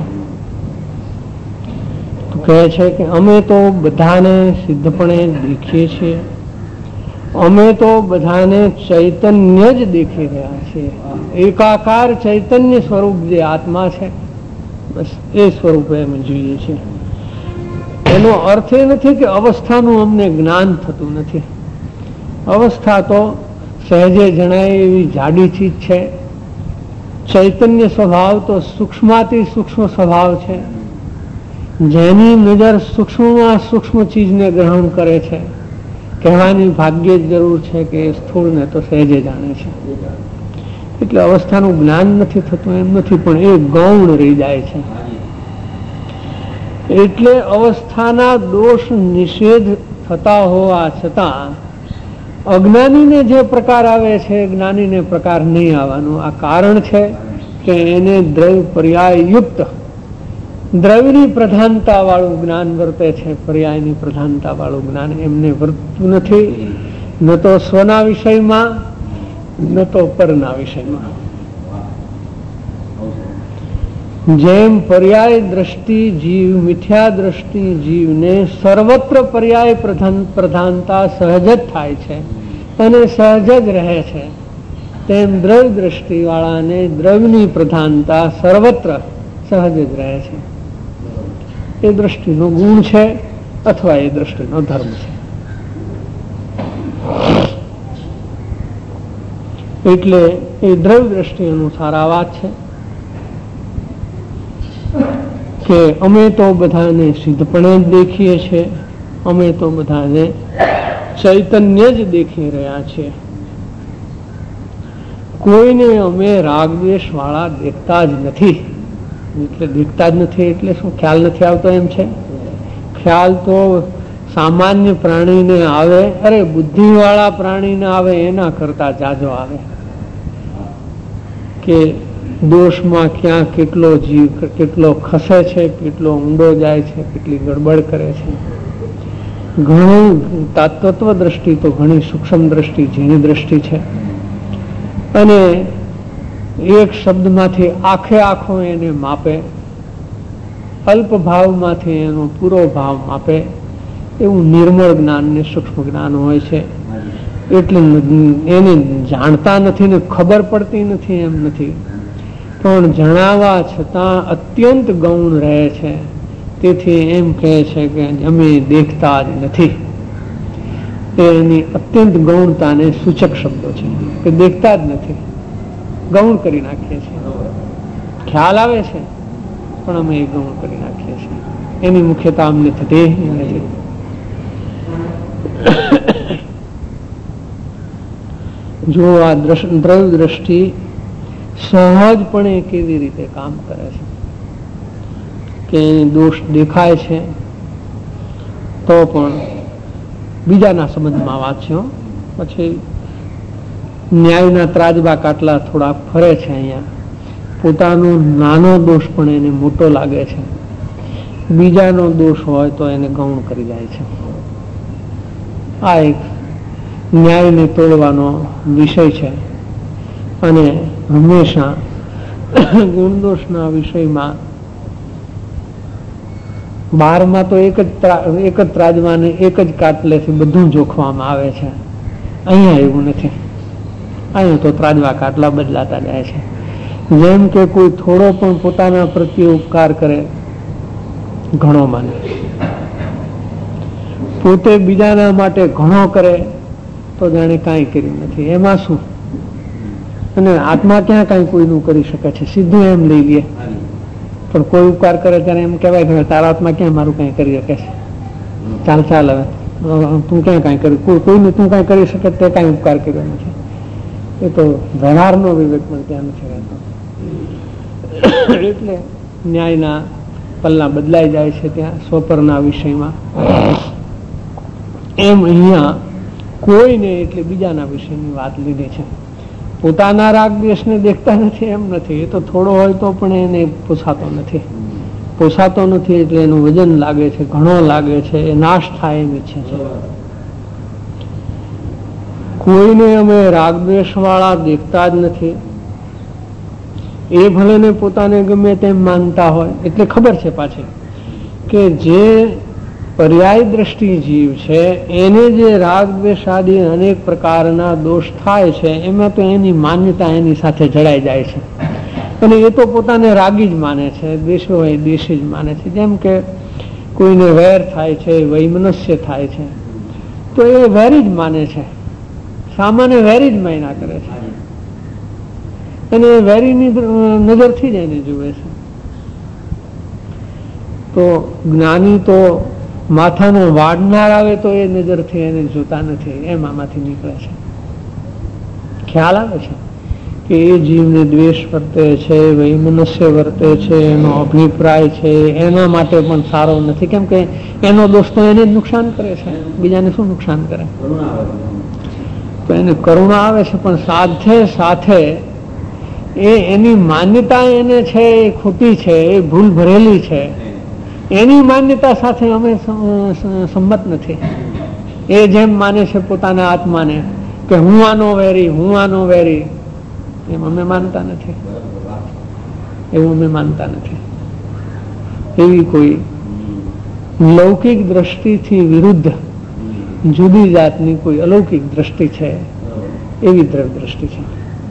તો કહે છે કે અમે તો બધાને સિદ્ધપણે દેખીએ છીએ, અમે તો બધાને ચૈતન્ય જ દેખી રહ્યા છીએ. એકાકાર ચૈતન્ય સ્વરૂપ જે આત્મા છે, બસ એ સ્વરૂપે અમે જોઈએ છીએ. એનો અર્થ એ નથી કે અવસ્થાનું અમને જ્ઞાન થતું નથી. અવસ્થા તો સહેજે જણાય એવી જાડીથી જ છે. ચૈતન્ય સ્વભાવ તો સૂક્ષ્માતિ સૂક્ષ્મ સ્વભાવ છે. જેની નજર સૂક્ષ્મમાં સૂક્ષ્મ ચીજને ગ્રહણ કરે છે, કહેવાની ભાગ્યે જ જરૂર છે કે એ સ્થૂળને તો સહેજે જાણે છે. એટલે અવસ્થાનું જ્ઞાન નથી થતું એમ નથી, પણ એ ગૌણ રહી જાય છે. એટલે અવસ્થાના દોષ નિષેધ થતા હોવા છતાં અજ્ઞાનીને જે પ્રકાર આવે છે, જ્ઞાનીને પ્રકાર નહીં આવવાનું. આ કારણ છે કે એને દ્રવ્ય પર્યાય યુક્ત, દ્રવ્યની પ્રધાનતા વાળું જ્ઞાન વર્તે છે, પર્યાયની પ્રધાનતા વાળું જ્ઞાન એમને વર્તતું નથી, ન તો સ્વના વિષયમાં ન તો પરના વિષયમાં. જેમ પર્યાય દ્રષ્ટિ જીવ, મિથ્યા દ્રષ્ટિ જીવને સર્વત્ર પર્યાય પ્રધાનતા સહજ જ થાય છે અને સહજ જ રહે છે, તેમ દ્રવ્ય દ્રષ્ટિ વાળાને દ્રવ્યની પ્રધાનતા સર્વત્ર સહજ જ રહે છે. એ દ્રષ્ટિનો ગુણ છે અથવા એ દ્રષ્ટિનો ધર્મ છે. એટલે એ દ્રવ્ય દ્રષ્ટિ અનુસાર આ વાત છે કે અમે તો બધાને સિદ્ધપણે જ દેખીએ છીએ, અમે તો બધાને ચૈતન્ય જ દેખી રહ્યા છીએ. કોઈને અમે રાગદ્વેષ વાળા દેખતા જ નથી. એટલે દેખતા જ નથી એટલે શું, ખ્યાલ નથી આવતો એમ છે? ખ્યાલ તો સામાન્ય પ્રાણીને આવે, અરે બુદ્ધિ વાળા પ્રાણીને આવે એના કરતા જાજો આવે કે દોષમાં ક્યાં કેટલો જીવ કેટલો ખસે છે, કેટલો ઊંડો જાય છે, કેટલી ગડબડ કરે છે. ઘણું તત્વ દ્રષ્ટિ તો ઘણી સૂક્ષ્મ દ્રષ્ટિ, ઝીણી દ્રષ્ટિ છે અને એક શબ્દમાંથી આખે આખો એને માપે અલ્પ ભાવમાંથી એનો પૂરો ભાવ માપે એવું નિર્મળ જ્ઞાન ને સૂક્ષ્મ જ્ઞાન હોય છે. એટલે એને જાણતા નથી ને ખબર પડતી નથી એમ નથી, પણ જણાવવા છતાં અત્યંત ગૌણ રહે છે. તેથી એમ કહે છે કે અમે દેખતા જ નથી. એની અત્યંત ગૌણતાને સૂચક શબ્દો છે કે દેખતા જ નથી, ગૌણ કરી નાખીએ છીએ. ખ્યાલ આવે છે પણ અમે એ ગૌણ કરી નાખીએ છીએ. એની મુખ્યતા અમને થતી નથી. જો આ દ્રવ્ય દ્રષ્ટિ સહજપણે કેવી રીતે કામ કરે છે કે દોષ દેખાય છે તો પણ બીજાના સંબંધમાં વાંચ્યો, પછી ન્યાયના ત્રાજબા કાટલા થોડા ફરે છે. અહીંયા પોતાનો નાનો દોષ પણ એને મોટો લાગે છે, બીજાનો દોષ હોય તો એને ગૌણ કરી જાય છે. આ એક ન્યાયને તોડવાનો વિષય છે. અને હંમેશા ગુણદોષના વિષયમાં બારમાં તો એક જ ત્રાજવાને એક જ કાટલેથી બધું જોખવામાં આવે છે. અહીંયા એવું નથી. અહીંયા તો ત્રાજવા કાટલા બદલાતા જાય છે. જેમ કે કોઈ થોડો પણ પોતાના પ્રત્યે ઉપકાર કરે ઘણો માને, પોતે બીજાના માટે ઘણો કરે તો જાણે કાંઈ કર્યું નથી. એમાં શું? અને આત્મા ક્યાં કાંઈ કોઈનું કરી શકે છે? સીધું એમ લઈ લે. પણ કોઈ ઉપકાર કરે ત્યારે એમ કહેવાય કે તારા આત્મા ક્યાં મારું કાંઈ કરી શકે છે? ચાલ ચાલ, હવે તું ક્યાં કાંઈ કર્યું? કોઈને તું કાંઈ કરી શકે તે કાંઈ ઉપકાર કર્યો નથી. એ તો વ્યવહારનો વિવેક પણ ત્યાં નથી રહેતો. એટલે ન્યાયના પલ્લા બદલાઈ જાય છે ત્યાં સ્વપરના વિષયમાં. એમ અહીંયા કોઈને એટલે બીજાના વિષયની વાત લીધી છે. પોતાના રાગ દ્વેષને દેખતા નથી એમ નથી. એ તો થોડો હોય તો પણ એને પોસાતો નથી એટલે એનું વજન લાગે છે, ઘણો લાગે છે, એ નાશ થાય એમ ઈચ્છે છે. કોઈને અમે રાગ દ્વેષ વાળા દેખતા જ નથી. એ ભલે ને પોતાને ગમે તેમ માનતા હોય. એટલે ખબર છે પાછી કે જે પર્યાય દ્રષ્ટિ જીવ છે એને જે રાગ દ્વેષ આદિ અનેક પ્રકારના દોષ થાય છે એમાં તો એની માન્યતા એની સાથે જડાઈ જાય છે. અને એ તો પોતાને રાગી જ માને છે, દ્વેષ હોય દ્વેષી જ માને છે. જેમ કે કોઈને વેર થાય છે, વૈમનસ્ય થાય છે તો એ વેરી જ માને છે, સામાન્ય વેરી જ માન્યા કરે છે. અને એ વેરીની નજરથી જ એને જુએ છે. તો જ્ઞાની તો માથાનો વાળનાર આવે તો એ નજરથી એને જોતા નથી, એમ આમાંથી નીકળે છે. ખ્યાલ આવે છે કે એ જીવને દ્વેષ વર્તે છે, વૈમનસ્ય વર્તે છે, એનો અભિપ્રાય છે એના માટે પણ સારો નથી. કેમ કે એનો દોષ તો એને જ નુકસાન કરે છે, બીજાને શું નુકસાન કરે? તો એને કરુણા આવે છે, પણ સાથે સાથે એની માન્યતા એને છે એ ખોટી છે, એ ભૂલ ભરેલી છે. એની માન્યતા સાથે અમે સંમત નથી. એ જેમ માને છે પોતાના આત્માને કે હું આનો વેરી, એમ અમે માનતા નથી. એવું અમે માનતા નથી. એવી કોઈ લૌકિક દ્રષ્ટિથી વિરુદ્ધ જુદી જાતની કોઈ અલૌકિક દ્રષ્ટિ છે, એવી દ્રવ્ય દ્રષ્ટિ છે.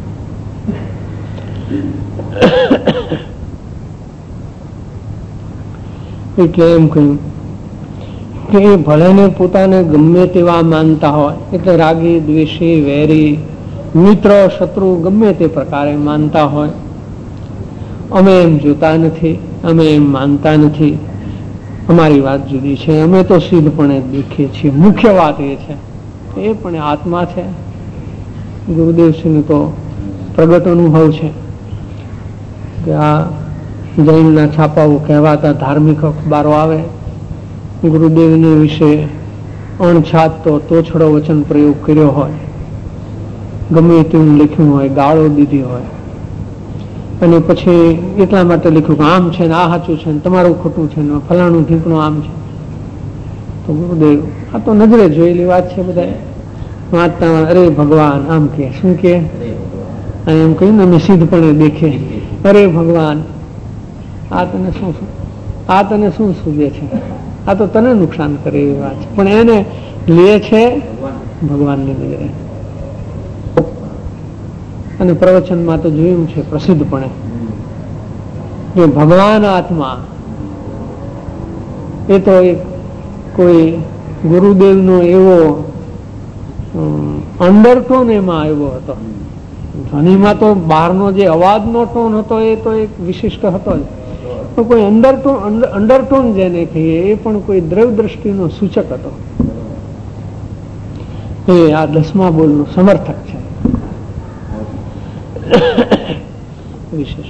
એટલે એમ કહ્યું કે એ ભલેને પોતાને ગમે તેવા માનતા હોય, એટલે રાગી દ્વેષી વેરી મિત્ર શત્રુ ગમે તે પ્રકારે માનતા હોય, અમે એમ જોતા નથી, અમે એમ માનતા નથી, અમારી વાત જુદી છે, અમે તો સિદ્ધપણે દેખીએ છીએ. મુખ્ય વાત એ છે એ પણ આત્મા છે. ગુરુદેવશ્રીનો તો પ્રગટ અનુભવ છે કે આ જૈનના છાપાઓ કહેવાતા ધાર્મિક અખબારો આવે, ગુરુદેવને વિશે અણછાત તો તોછડો વચન પ્રયોગ કર્યો હોય, ગમે તેવું લખ્યું હોય, ગાળો દીધી હોય, અને પછી એટલા માટે લખ્યું કે આમ છે ને આ સાચું છે ને તમારું ખોટું છે ને ફલાણું ઢીકણું આમ છે. તો ગુરુદેવ આ તો નજરે જોયેલી વાત છે. બધા વાંચતા અરે ભગવાન આમ કે શું કે એમ કહ્યું ને અમે સિદ્ધપણે દેખે, અરે ભગવાન આ તને શું આ તને શું સૂજે છે, આ તો તને નુકસાન કરે એવી વાત છે, પણ એને લે છે ભગવાનની નજરે. અને પ્રવચનમાં તો જોયું છે પ્રસિદ્ધપણે, જો ભગવાન આત્મા એ તો એક કોઈ ગુરુદેવનો એવો અંડરટોન એમાં આવ્યો હતો. ધ્વનિમાં તો બહારનો જે અવાજનો ટોન હતો એ તો એક વિશિષ્ટ હતો જ, પણ કોઈ અંડરટોન જેને કહીએ એ પણ કોઈ દ્રવ્ય દ્રષ્ટિનો સૂચક હતો. એ આ 10મા બોલનું સમર્થક છે. વિશેષ